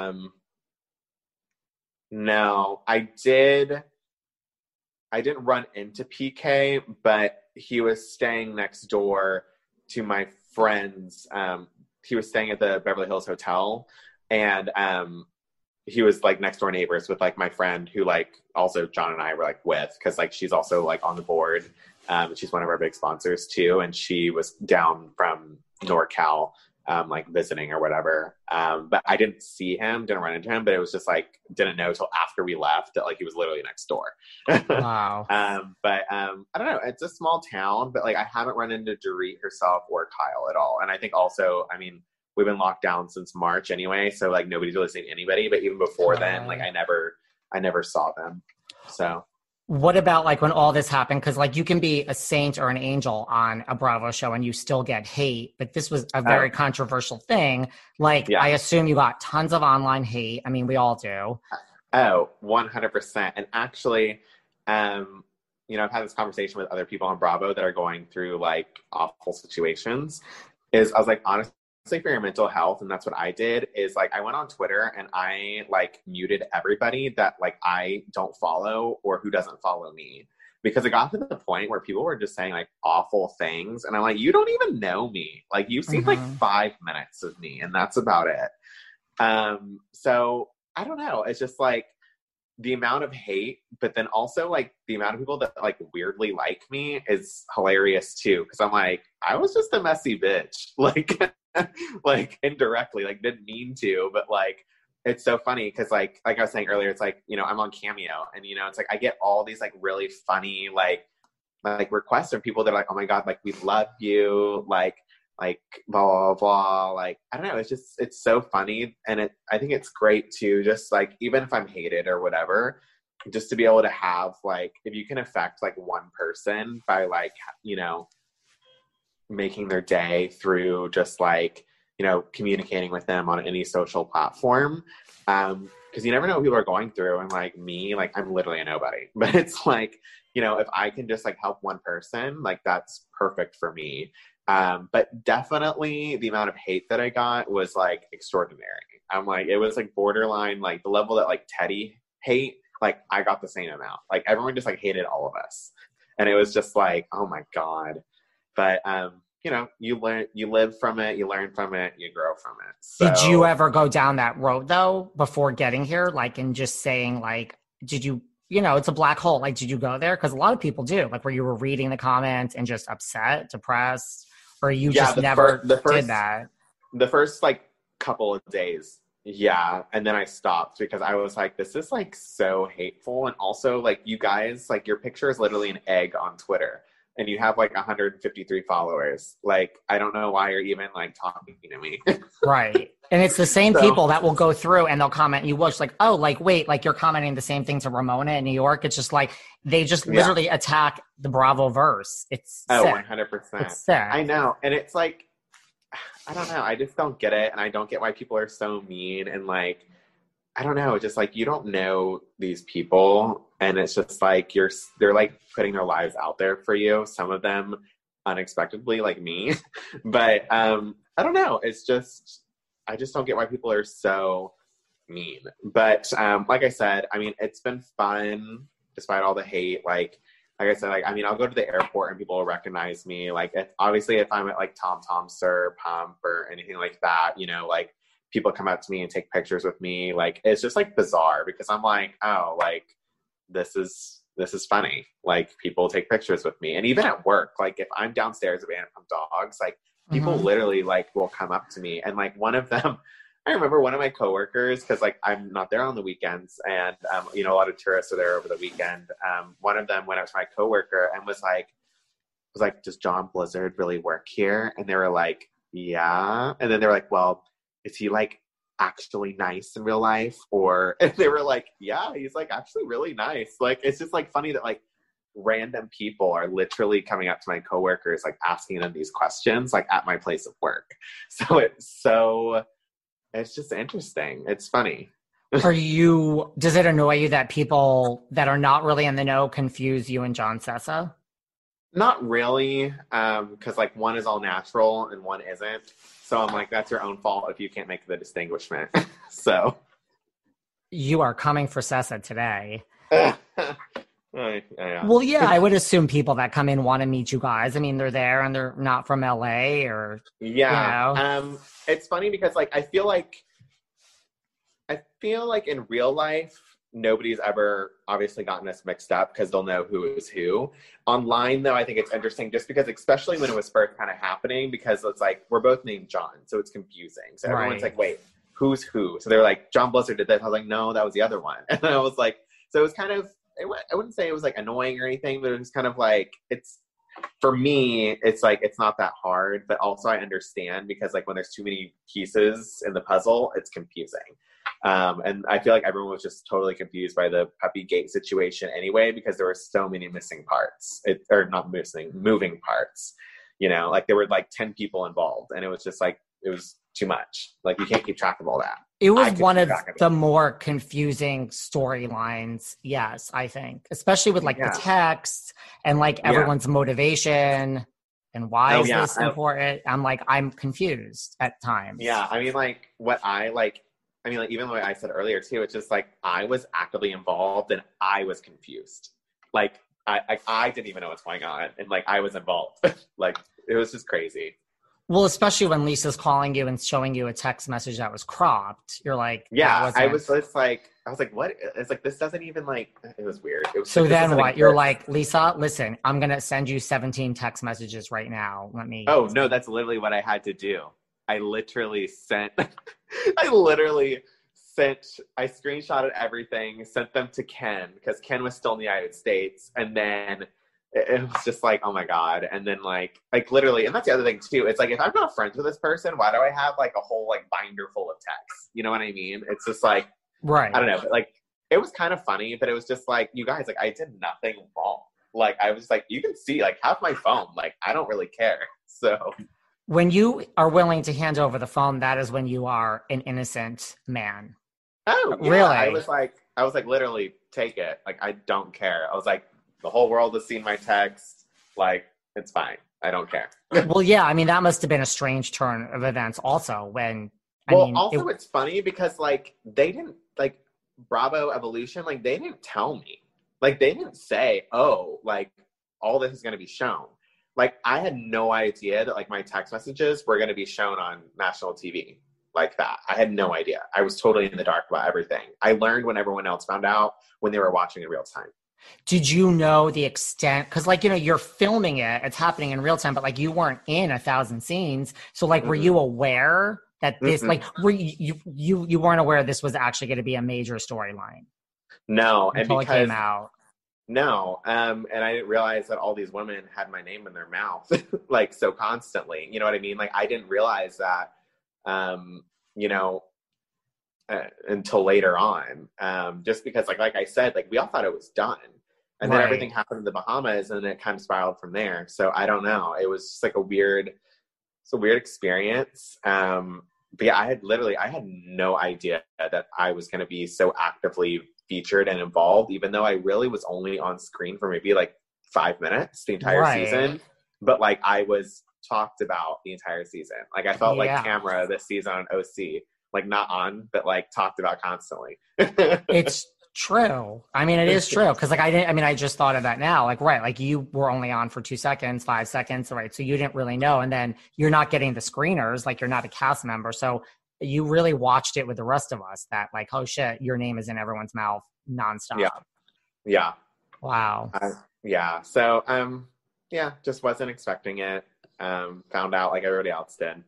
No, I didn't run into PK, but he was staying next door to my friends. He was staying at the Beverly Hills Hotel, and he was like next door neighbors with like my friend who like also John and I were like with, because like she's also like on the board. She's one of our big sponsors too, and she was down from NorCal like visiting or whatever. But I didn't see him, didn't run into him, but it was just like, didn't know till after we left that like he was literally next door. Wow. But I don't know, it's a small town, but like I haven't run into Dorit herself or Kyle at all. And I think also, I mean, we've been locked down since March anyway, so like nobody's really seen anybody, but even before then, like I never saw them. So what about like when all this happened? Because like you can be a saint or an angel on a Bravo show and you still get hate, but this was a very controversial thing. Like I assume you got tons of online hate. I mean, we all do. Oh, 100%. And actually, you know, I've had this conversation with other people on Bravo that are going through like awful situations. I was like, honestly, for your mental health, and that's what I did, is like I went on Twitter and I like muted everybody that like I don't follow or who doesn't follow me, because it got to the point where people were just saying like awful things, and I'm like, you don't even know me, like you've seen like 5 minutes of me and that's about it. So I don't know, it's just like the amount of hate, but then also like the amount of people that like weirdly like me is hilarious too, because I'm like, I was just a messy bitch, like like indirectly, like didn't mean to, but like it's so funny because like I was saying earlier, it's like, you know, I'm on Cameo, and you know, it's like I get all these like really funny like requests from people that are like, oh my god, like we love you, like blah blah blah, like I don't know, it's so funny, and I think it's great to just like, even if I'm hated or whatever, just to be able to have like, if you can affect like one person by like, you know, making their day through just like, you know, communicating with them on any social platform, because you never know what people are going through, and like me, like I'm literally a nobody, but it's like, you know, if I can just like help one person, like that's perfect for me. But definitely the amount of hate that I got was like extraordinary. I'm like, it was like borderline, like the level that like Teddy hate, like I got the same amount, like everyone just like hated all of us, and it was just like, oh my god. But you know, you live from it, you learn from it, you grow from it. So, did you ever go down that road though before getting here, like, and just saying like, did you, you know, it's a black hole, like did you go there? Because a lot of people do, like where you were reading the comments and just upset, depressed, or you just never did that? The first like couple of days, yeah, and then I stopped because I was like, this is like so hateful, and also like, you guys, like your picture is literally an egg on Twitter. and you have like 153 followers. Like, I don't know why you're even like talking to me. Right. And it's the same people that will go through and they'll comment. You watch like, oh, like, wait, like you're commenting the same thing to Ramona in New York. It's just like, they just literally attack the Bravo verse. It's sick. 100%. It's sick. I know. And it's like, I don't know. I just don't get it. And I don't get why people are so mean. And like, I don't know. Just like, you don't know these people. And it's just like, they're like putting their lives out there for you. Some of them unexpectedly, like me. But I don't know. It's just, I just don't get why people are so mean. But like I said, I mean, it's been fun despite all the hate. Like I said, like, I mean, I'll go to the airport and people will recognize me. Like, if I'm at like Tom Tom Sir Pump or anything like that, you know, like people come up to me and take pictures with me. Like, it's just like bizarre because I'm like, oh, like this is funny. Like, people take pictures with me. And even at work, like if I'm downstairs at Vanderpump Dogs, like people literally like will come up to me. And like one of them, I remember one of my coworkers, because like I'm not there on the weekends, and you know, a lot of tourists are there over the weekend. One of them went up to my coworker and was like, "Does John Blizzard really work here?" And they were like, "Yeah." And then they were like, "Well, is he like actually nice in real life?" And they were like, "Yeah, he's like actually really nice." Like, it's just like funny that like random people are literally coming up to my coworkers, like asking them these questions, like at my place of work. It's just interesting. It's funny. Does it annoy you that people that are not really in the know confuse you and John Sessa? Not really. Cause like one is all natural and one isn't. So I'm like, that's your own fault if you can't make the distinguishment. So. You are coming for Sessa today. Yeah. Well, yeah, I would assume people that come in want to meet you guys. I mean, they're there and they're not from LA or, yeah. You know. It's funny because like, I feel like in real life, nobody's ever obviously gotten us mixed up because they'll know who is who. Online though, I think it's interesting just because, especially when it was first kind of happening, because it's like, we're both named John. So it's confusing. So everyone's like, wait, who's who? So they're like, John Blizzard did this. I was like, no, that was the other one. And I was like, so it was kind of, I wouldn't say it was like annoying or anything, but it was kind of like, for me, it's like, it's not that hard, but also I understand because like when there's too many pieces in the puzzle, it's confusing. And I feel like everyone was just totally confused by the Puppy Gate situation anyway, because there were so many missing parts, moving parts, you know, like there were like 10 people involved and it was just like, it was too much. Like you can't keep track of all that. It was one of the more confusing storylines, yes, I think. Especially with like the text and like everyone's motivation and why is this important? I'm confused at times. Yeah, I mean like even the way I said earlier too, it's just like I was actively involved and I was confused. Like I didn't even know what's going on and like I was involved. Like it was just crazy. Well, especially when Lisa's calling you and showing you a text message that was cropped. You're like, yeah, I was like, what? It's like, this doesn't even like, it was weird. So then what? You're like, Lisa, listen, I'm going to send you 17 text messages right now. Oh, no, that's literally what I had to do. I screenshotted everything, sent them to Ken because Ken was still in the United States. And then it was just like, oh my God. And then like literally, and that's the other thing too. It's like, if I'm not friends with this person, why do I have like a whole like binder full of texts? You know what I mean? It's just like, right. I don't know. But, like, it was kind of funny, but it was just like, you guys, like I did nothing wrong. Like, I was like, you can see, like, have my phone. Like, I don't really care. So when you are willing to hand over the phone, that is when you are an innocent man. Oh, yeah. Really? I was like, literally, take it. Like, I don't care. I was like, the whole world has seen my text. Like, it's fine. I don't care. Well, yeah. I mean, that must have been a strange turn of events also when, it's funny because, like, they didn't, like, Bravo Evolution, like, they didn't tell me. Like, they didn't say, oh, like, all this is going to be shown. Like, I had no idea that, like, my text messages were going to be shown on national TV like that. I had no idea. I was totally in the dark about everything. I learned when everyone else found out when they were watching in real time. Did you know the extent? Because, like, you know, you're filming it. It's happening in real time, but, like, you weren't in 1,000 scenes. So, like, were you aware that this, like, were you weren't aware this was actually going to be a major storyline? No. Until it came out. No. And I didn't realize that all these women had my name in their mouth, like, so constantly. You know what I mean? Like, I didn't realize that, you know, until later on. Just because, like I said, like, we all thought it was done. And then everything happened in the Bahamas, and then it kind of spiraled from there. So I don't know. It was just like it's a weird experience. But yeah, I had no idea that I was going to be so actively featured and involved, even though I really was only on screen for maybe like 5 minutes the entire season. But like, I was talked about the entire season. Like, I felt like Tamra this season on OC, like, not on, but like talked about constantly. It's true. I mean, it is true. Cause like, I just thought of that now. Like, right. Like, you were only on for 2 seconds, 5 seconds. Right. So you didn't really know. And then you're not getting the screeners. Like, you're not a cast member. So you really watched it with the rest of us that, like, oh shit, your name is in everyone's mouth nonstop. Yeah. Wow. Yeah. So, just wasn't expecting it. Found out like everybody else did.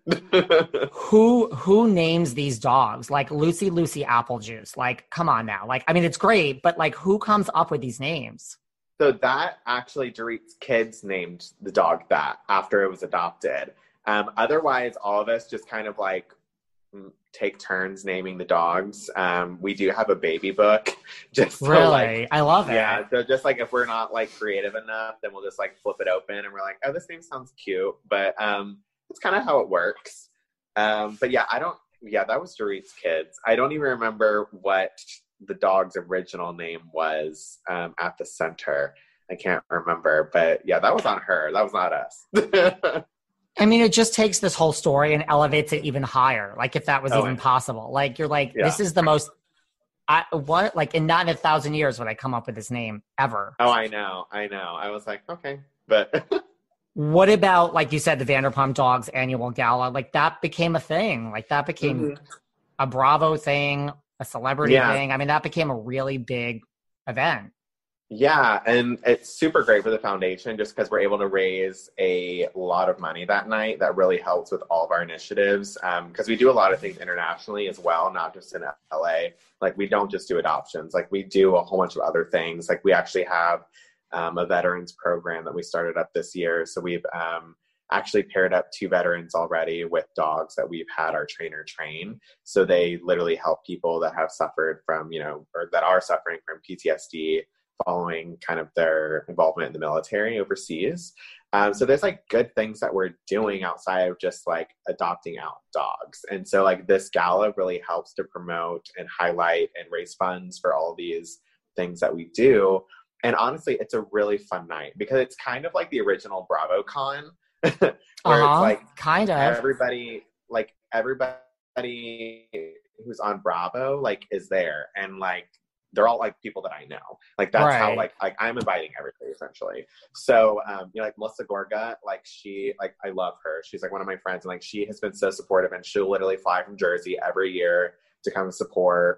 Who names these dogs? Like Lucy Applejuice. Like, come on now. Like, I mean, it's great, but like, who comes up with these names? So that actually, Dorit's kids named the dog that after it was adopted. Otherwise, all of us just kind of like take turns naming the dogs. We do have a baby book. Just so, really? Like, I love it. Yeah. So just like, if we're not like creative enough, then we'll just like flip it open and we're like, oh, this name sounds cute. But it's kind of how it works. But yeah, that was Dorit's kids. I don't even remember what the dog's original name was at the center. I can't remember. But yeah, that was on her. That was not us. I mean, it just takes this whole story and elevates it even higher. Like, if that was even possible. Like, you're like, this is the most, like, in not in 1,000 years would I come up with this name ever. Oh, I know. I was like, okay. But what about, like you said, the Vanderpump Dogs annual gala? Like, that became a thing. Like, that became a Bravo thing, a celebrity thing. I mean, that became a really big event. Yeah, and it's super great for the foundation just because we're able to raise a lot of money that night. That really helps with all of our initiatives because we do a lot of things internationally as well, not just in LA. Like, we don't just do adoptions. Like, we do a whole bunch of other things. Like, we actually have a veterans program that we started up this year. So we've actually paired up 2 veterans already with dogs that we've had our trainer train. So they literally help people that have suffered from, or that are suffering from PTSD following kind of their involvement in the military overseas. So there's like good things that we're doing outside of just like adopting out dogs. And so like this gala really helps to promote and highlight and raise funds for all these things that we do. And honestly, it's a really fun night because it's kind of like the original BravoCon where it's like kind of everybody who's on Bravo like is there, and like they're all like people that I know. Like that's how like I'm inviting everybody essentially. So like Melissa Gorga, like I love her. She's like one of my friends, and like she has been so supportive, and she'll literally fly from Jersey every year to come support.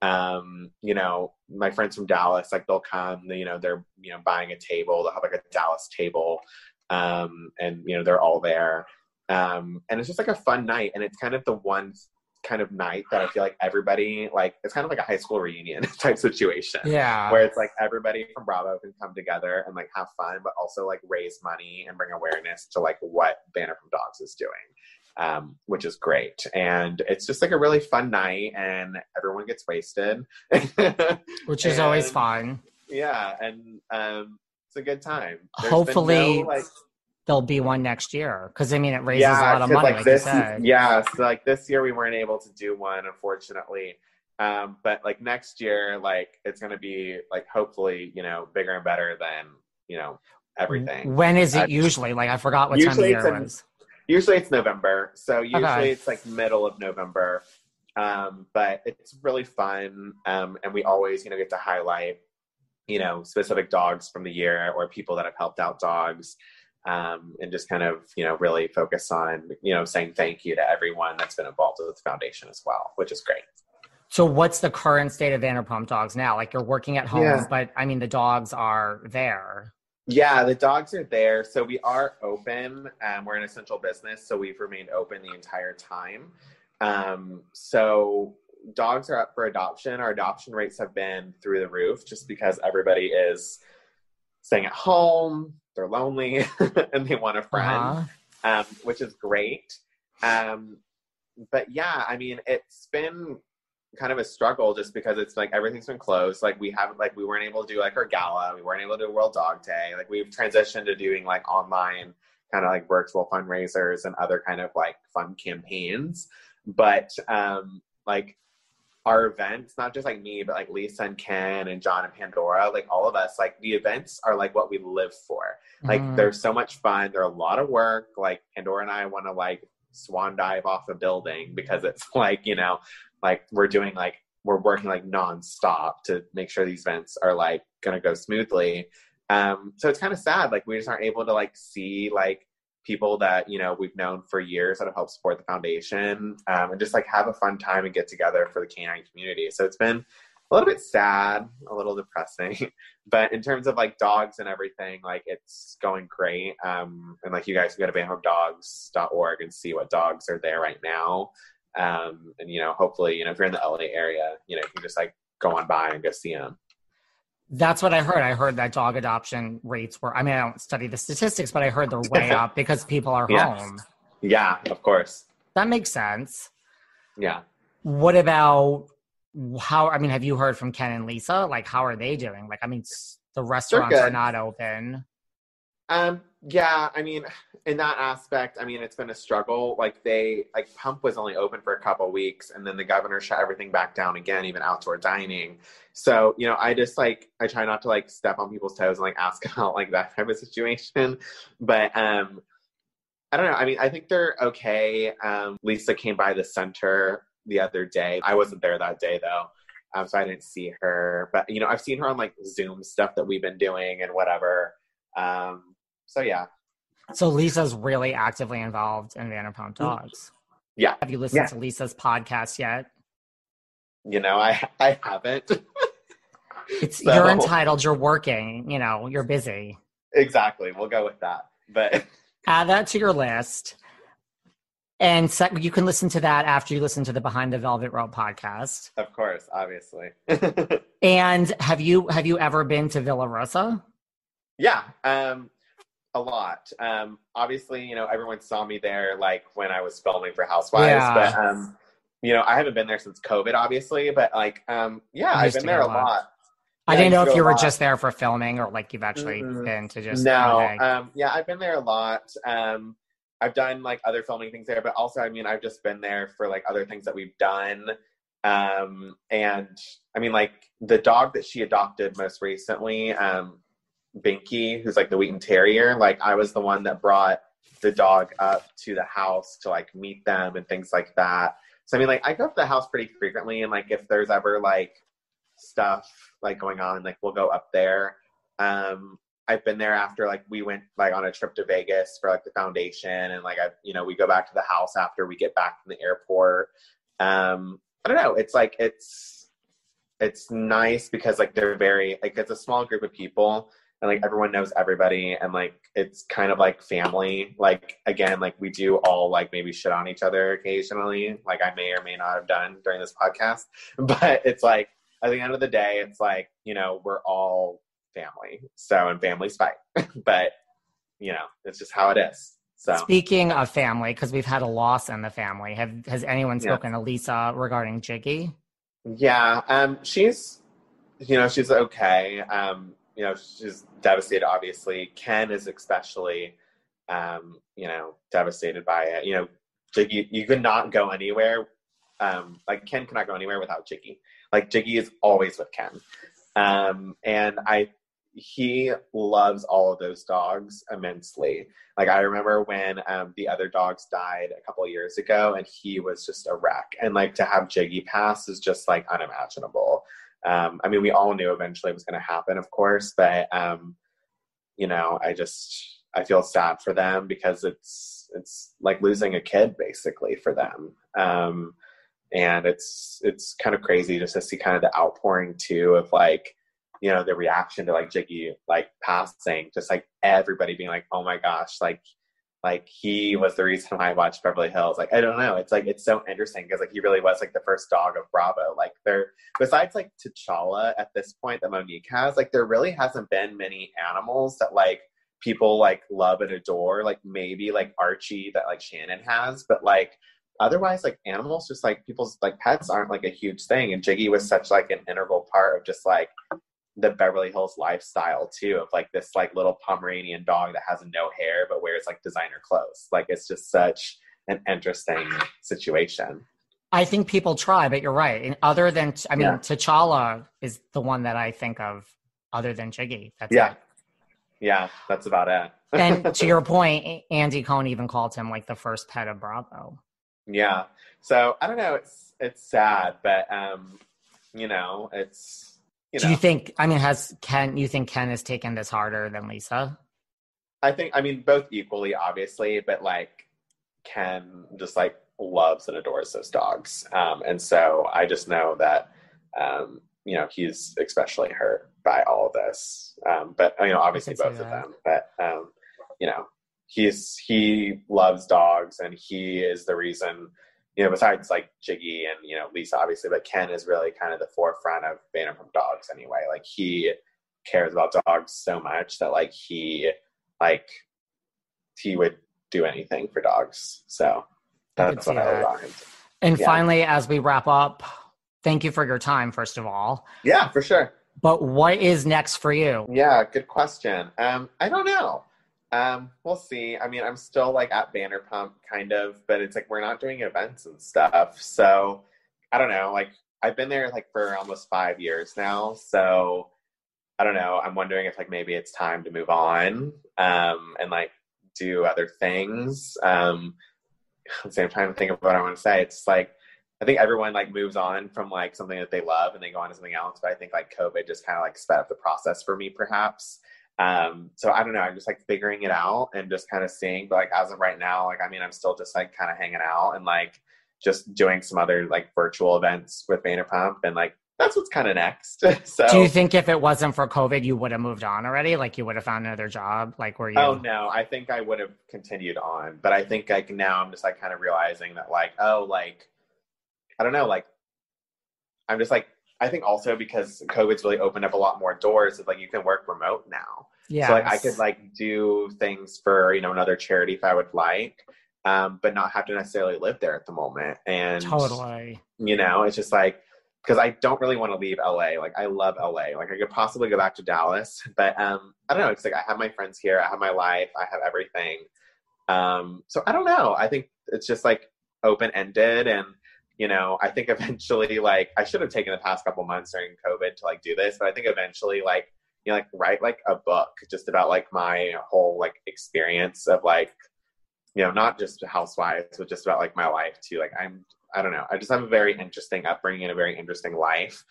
My friends from Dallas, like they'll come, they're buying a table, they'll have like a Dallas table, and they're all there. And it's just like a fun night, and it's kind of the one kind of night that I feel like everybody, like, it's kind of like a high school reunion type situation. Yeah. Where it's like everybody from Bravo can come together and like have fun, but also like raise money and bring awareness to like what Vanderpump Dogs is doing, which is great. And it's just like a really fun night, and everyone gets wasted. Which is always fun. Yeah. And it's a good time. Hopefully there'll be one next year, because I mean it raises a lot of money, like you said. Yeah, so like this year we weren't able to do one, unfortunately. But like next year, like it's gonna be like hopefully bigger and better than everything. When is it usually? Like I forgot what time of year it was. Usually it's November, so usually it's like middle of November. But it's really fun, and we always get to highlight specific dogs from the year or people that have helped out dogs. And just kind of, really focus on, saying thank you to everyone that's been involved with the foundation as well, which is great. So what's the current state of Vanderpump Dogs now? Like you're working at home, but I mean, the dogs are there. Yeah, the dogs are there. So we are open. We're an essential business, so we've remained open the entire time. So dogs are up for adoption. Our adoption rates have been through the roof just because everybody is staying at home, they're lonely, and they want a friend, which is great. But yeah, I mean, it's been kind of a struggle just because it's like everything's been closed. Like we weren't able to do like our gala, we weren't able to do World Dog Day. Like we've transitioned to doing like online kind of like virtual fundraisers and other kind of like fun campaigns. But like our events, not just like me, but like Lisa and Ken and John and Pandora, like all of us, like the events are like what we live for. Like they're so much fun. They're a lot of work. Like Pandora and I want to like swan dive off a building because it's like, you know, like we're working like nonstop to make sure these events are like going to go smoothly. So it's kind of sad. Like we just aren't able to like see like people that, you know, we've known for years that have helped support the foundation, and just like have a fun time and get together for the canine community. So it's been a little bit sad, a little depressing, but in terms of like dogs and everything, like it's going great. And like you guys can go to BantamDogs.org and see what dogs are there right now. And, you know, hopefully, you know, if you're in the LA area, you know, you can just like go on by and go see them. That's what I heard. I heard that dog adoption rates were, I mean, I don't study the statistics, but I heard they're way up because people are home. Yeah, of course. That makes sense. Yeah. What about have you heard from Ken and Lisa? Like, how are they doing? Like, I mean, the restaurants are not open. Yeah, I mean, in that aspect, I mean, it's been a struggle. Like Pump was only open for a couple of weeks, and then the governor shut everything back down again, even outdoor dining. So, you know, I just like, I try not to like step on people's toes and like ask about like that type of situation. But, I don't know. I mean, I think they're okay. Lisa came by the center the other day. I wasn't there that day though. So I didn't see her, but you know, I've seen her on like Zoom stuff that we've been doing and whatever. So yeah. So Lisa's really actively involved in Vanderpump Dogs. Yeah. Have you listened to Lisa's podcast yet? You know, I haven't. You're entitled, you're working, you know, you're busy. Exactly. We'll go with that. But add that to your list. And you can listen to that after you listen to the Behind the Velvet Rope podcast. Of course, obviously. And have you ever been to Villa Rosa? Yeah, a lot. Obviously, you know, everyone saw me there like when I was filming for Housewives, but you know, I haven't been there since COVID, obviously, but like, yeah, I've been there a lot. I didn't know if you were just there for filming or like you've actually been to just. No, yeah, I've been there a lot. I've done like other filming things there, but also, I mean, I've just been there for like other things that we've done. And I mean, like the dog that she adopted most recently, Binky, who's like the Wheaten Terrier, like I was the one that brought the dog up to the house to like meet them and things like that. So I mean, like I go up to the house pretty frequently, and like if there's ever like stuff like going on, like we'll go up there. I've been there after like we went like on a trip to Vegas for like the foundation, and like you know, we go back to the house after we get back from the airport. I don't know. It's like it's nice because like they're very like it's a small group of people, and like everyone knows everybody, and like it's kind of like family. Like again, like we do all like maybe shit on each other occasionally, like I may or may not have done during this podcast, but it's like at the end of the day, it's like, you know, we're all family. So, and families fight, but you know, it's just how it is. So speaking of family, because we've had a loss in the family, has anyone spoken to Lisa regarding Jiggy? Yeah, she's, you know, she's okay. You know, she's devastated, obviously. Ken is especially, you know, devastated by it. You know, Jiggy, you could not go anywhere. Like Ken could not go anywhere without Jiggy. Like Jiggy is always with Ken. And he loves all of those dogs immensely. Like I remember when the other dogs died a couple of years ago, and he was just a wreck. And like to have Jiggy pass is just like unimaginable. I mean, we all knew eventually it was going to happen, of course, but you know, I feel sad for them because it's like losing a kid basically for them. And it's kind of crazy just to see kind of the outpouring too of like, you know, the reaction to like Jiggy like passing, just like everybody being like, oh my gosh, like like he was the reason why I watched Beverly Hills. Like, I don't know. It's like, it's so interesting because like he really was like the first dog of Bravo. Like there, besides like T'Challa at this point that Monique has, like there really hasn't been many animals that like people like love and adore. Like maybe like Archie that like Shannon has, but like otherwise like animals just like people's like pets aren't like a huge thing. And Jiggy was such like an integral part of just like the Beverly Hills lifestyle too, of like this like little Pomeranian dog that has no hair but wears like designer clothes. Like it's just such an interesting situation. I think people try, but you're right. And other than, I mean, T'Challa is the one that I think of other than Jiggy. That's it. Yeah, that's about it. And to your point, Andy Cohen even called him like the first pet of Bravo. Yeah. So I don't know. It's sad, but you know, it's, you know. Do you think, I mean, you think Ken has taken this harder than Lisa? I mean, both equally, obviously, but like Ken just like loves and adores those dogs. And so I just know that, you know, he's especially hurt by all of this. But, you know, obviously both of them, but, you know, he loves dogs and he is the reason, you know, besides like Jiggy and, you know, Lisa, obviously, but Ken is really kind of the forefront of Vanderpump Dogs anyway. Like he cares about dogs so much that like he would do anything for dogs. So that's what I learned. And finally, as we wrap up, thank you for your time, first of all. Yeah, for sure. But what is next for you? Yeah, good question. I don't know. We'll see. I mean, I'm still like at Vanderpump kind of, but it's like, we're not doing events and stuff. So I don't know, like I've been there like for almost 5 years now. So I don't know. I'm wondering if like, maybe it's time to move on, and like do other things. I'm trying to think of what I want to say. It's like, I think everyone like moves on from like something that they love and they go on to something else. But I think like COVID just kind of like sped up the process for me, perhaps. So I don't know, I'm just like figuring it out and just kind of seeing, but like as of right now, like, I mean, I'm still just like kind of hanging out and like just doing some other like virtual events with Vanderpump and like, that's what's kind of next. So do you think if it wasn't for COVID, you would have moved on already? Like you would have found another job? Like were you? Oh no, I think I would have continued on, but I think like now I'm just like kind of realizing that like, oh, like, I don't know, like, I'm just like, I think also because COVID's really opened up a lot more doors of like, you can work remote now. Yeah. So like I could like do things for, you know, another charity if I would like, but not have to necessarily live there at the moment. And totally, you know, it's just like, because I don't really want to leave LA. Like I love LA. Like I could possibly go back to Dallas, but I don't know. It's like, I have my friends here. I have my life. I have everything. So I don't know. I think it's just like open-ended and, you know, I think eventually, like, I should have taken the past couple months during COVID to, like, do this, but I think eventually, like, you know, like, write, like, a book just about, like, my whole, like, experience of, like, you know, not just Housewives, but just about, like, my life, too. Like, I don't know. I just have a very interesting upbringing and a very interesting life.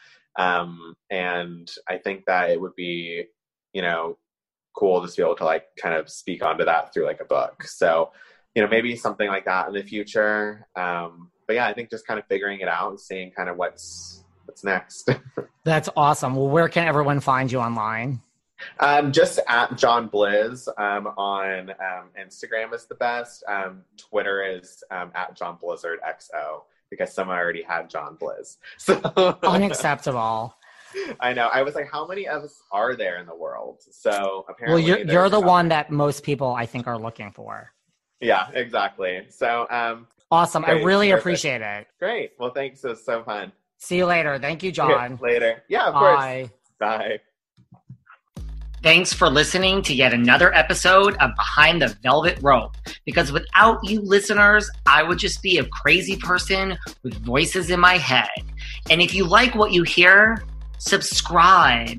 And I think that it would be, you know, cool just to be able to, like, kind of speak onto that through, like, a book. So, you know, maybe something like that in the future. But yeah, I think just kind of figuring it out and seeing kind of what's next. That's awesome. Well, where can everyone find you online? Just at John Blizz on Instagram is the best. Twitter is at John Blizzard XO because someone already had John Blizz. So unacceptable. I know. I was like, how many of us are there in the world? So apparently, well, you're the one that most people I think are looking for. Yeah, exactly. So awesome. Great. I really appreciate it. Great. Well, thanks. It was so fun. See you later. Thank you, John. Okay, later. Yeah, of Bye. course. Bye. Thanks for listening to yet another episode of Behind the Velvet Rope. Because without you listeners, I would just be a crazy person with voices in my head. And if you like what you hear, subscribe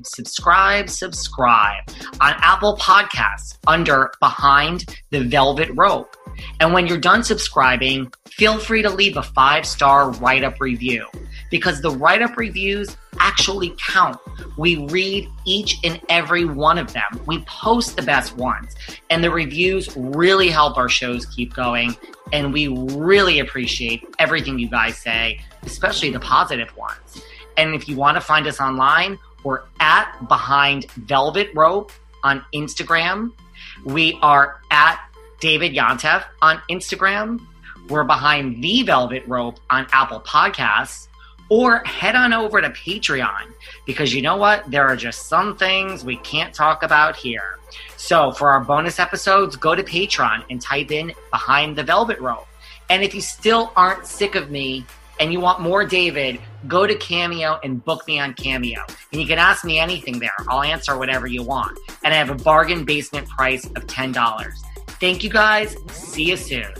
on Apple Podcasts under Behind the Velvet Rope. And when you're done subscribing, feel free to leave a 5-star write-up review because the write-up reviews actually count. We read each and every one of them. We post the best ones, and the reviews really help our shows keep going, and we really appreciate everything you guys say, especially the positive ones. And if you want to find us online, we're at Behind Velvet Rope on Instagram. We are at David Yontef on Instagram. We're behind The Velvet Rope on Apple Podcasts. Or head on over to Patreon, because you know what? There are just some things we can't talk about here. So for our bonus episodes, go to Patreon and type in Behind the Velvet Rope. And if you still aren't sick of me and you want more David, go to Cameo and book me on Cameo. And you can ask me anything there. I'll answer whatever you want. And I have a bargain basement price of $10. Thank you guys. See you soon.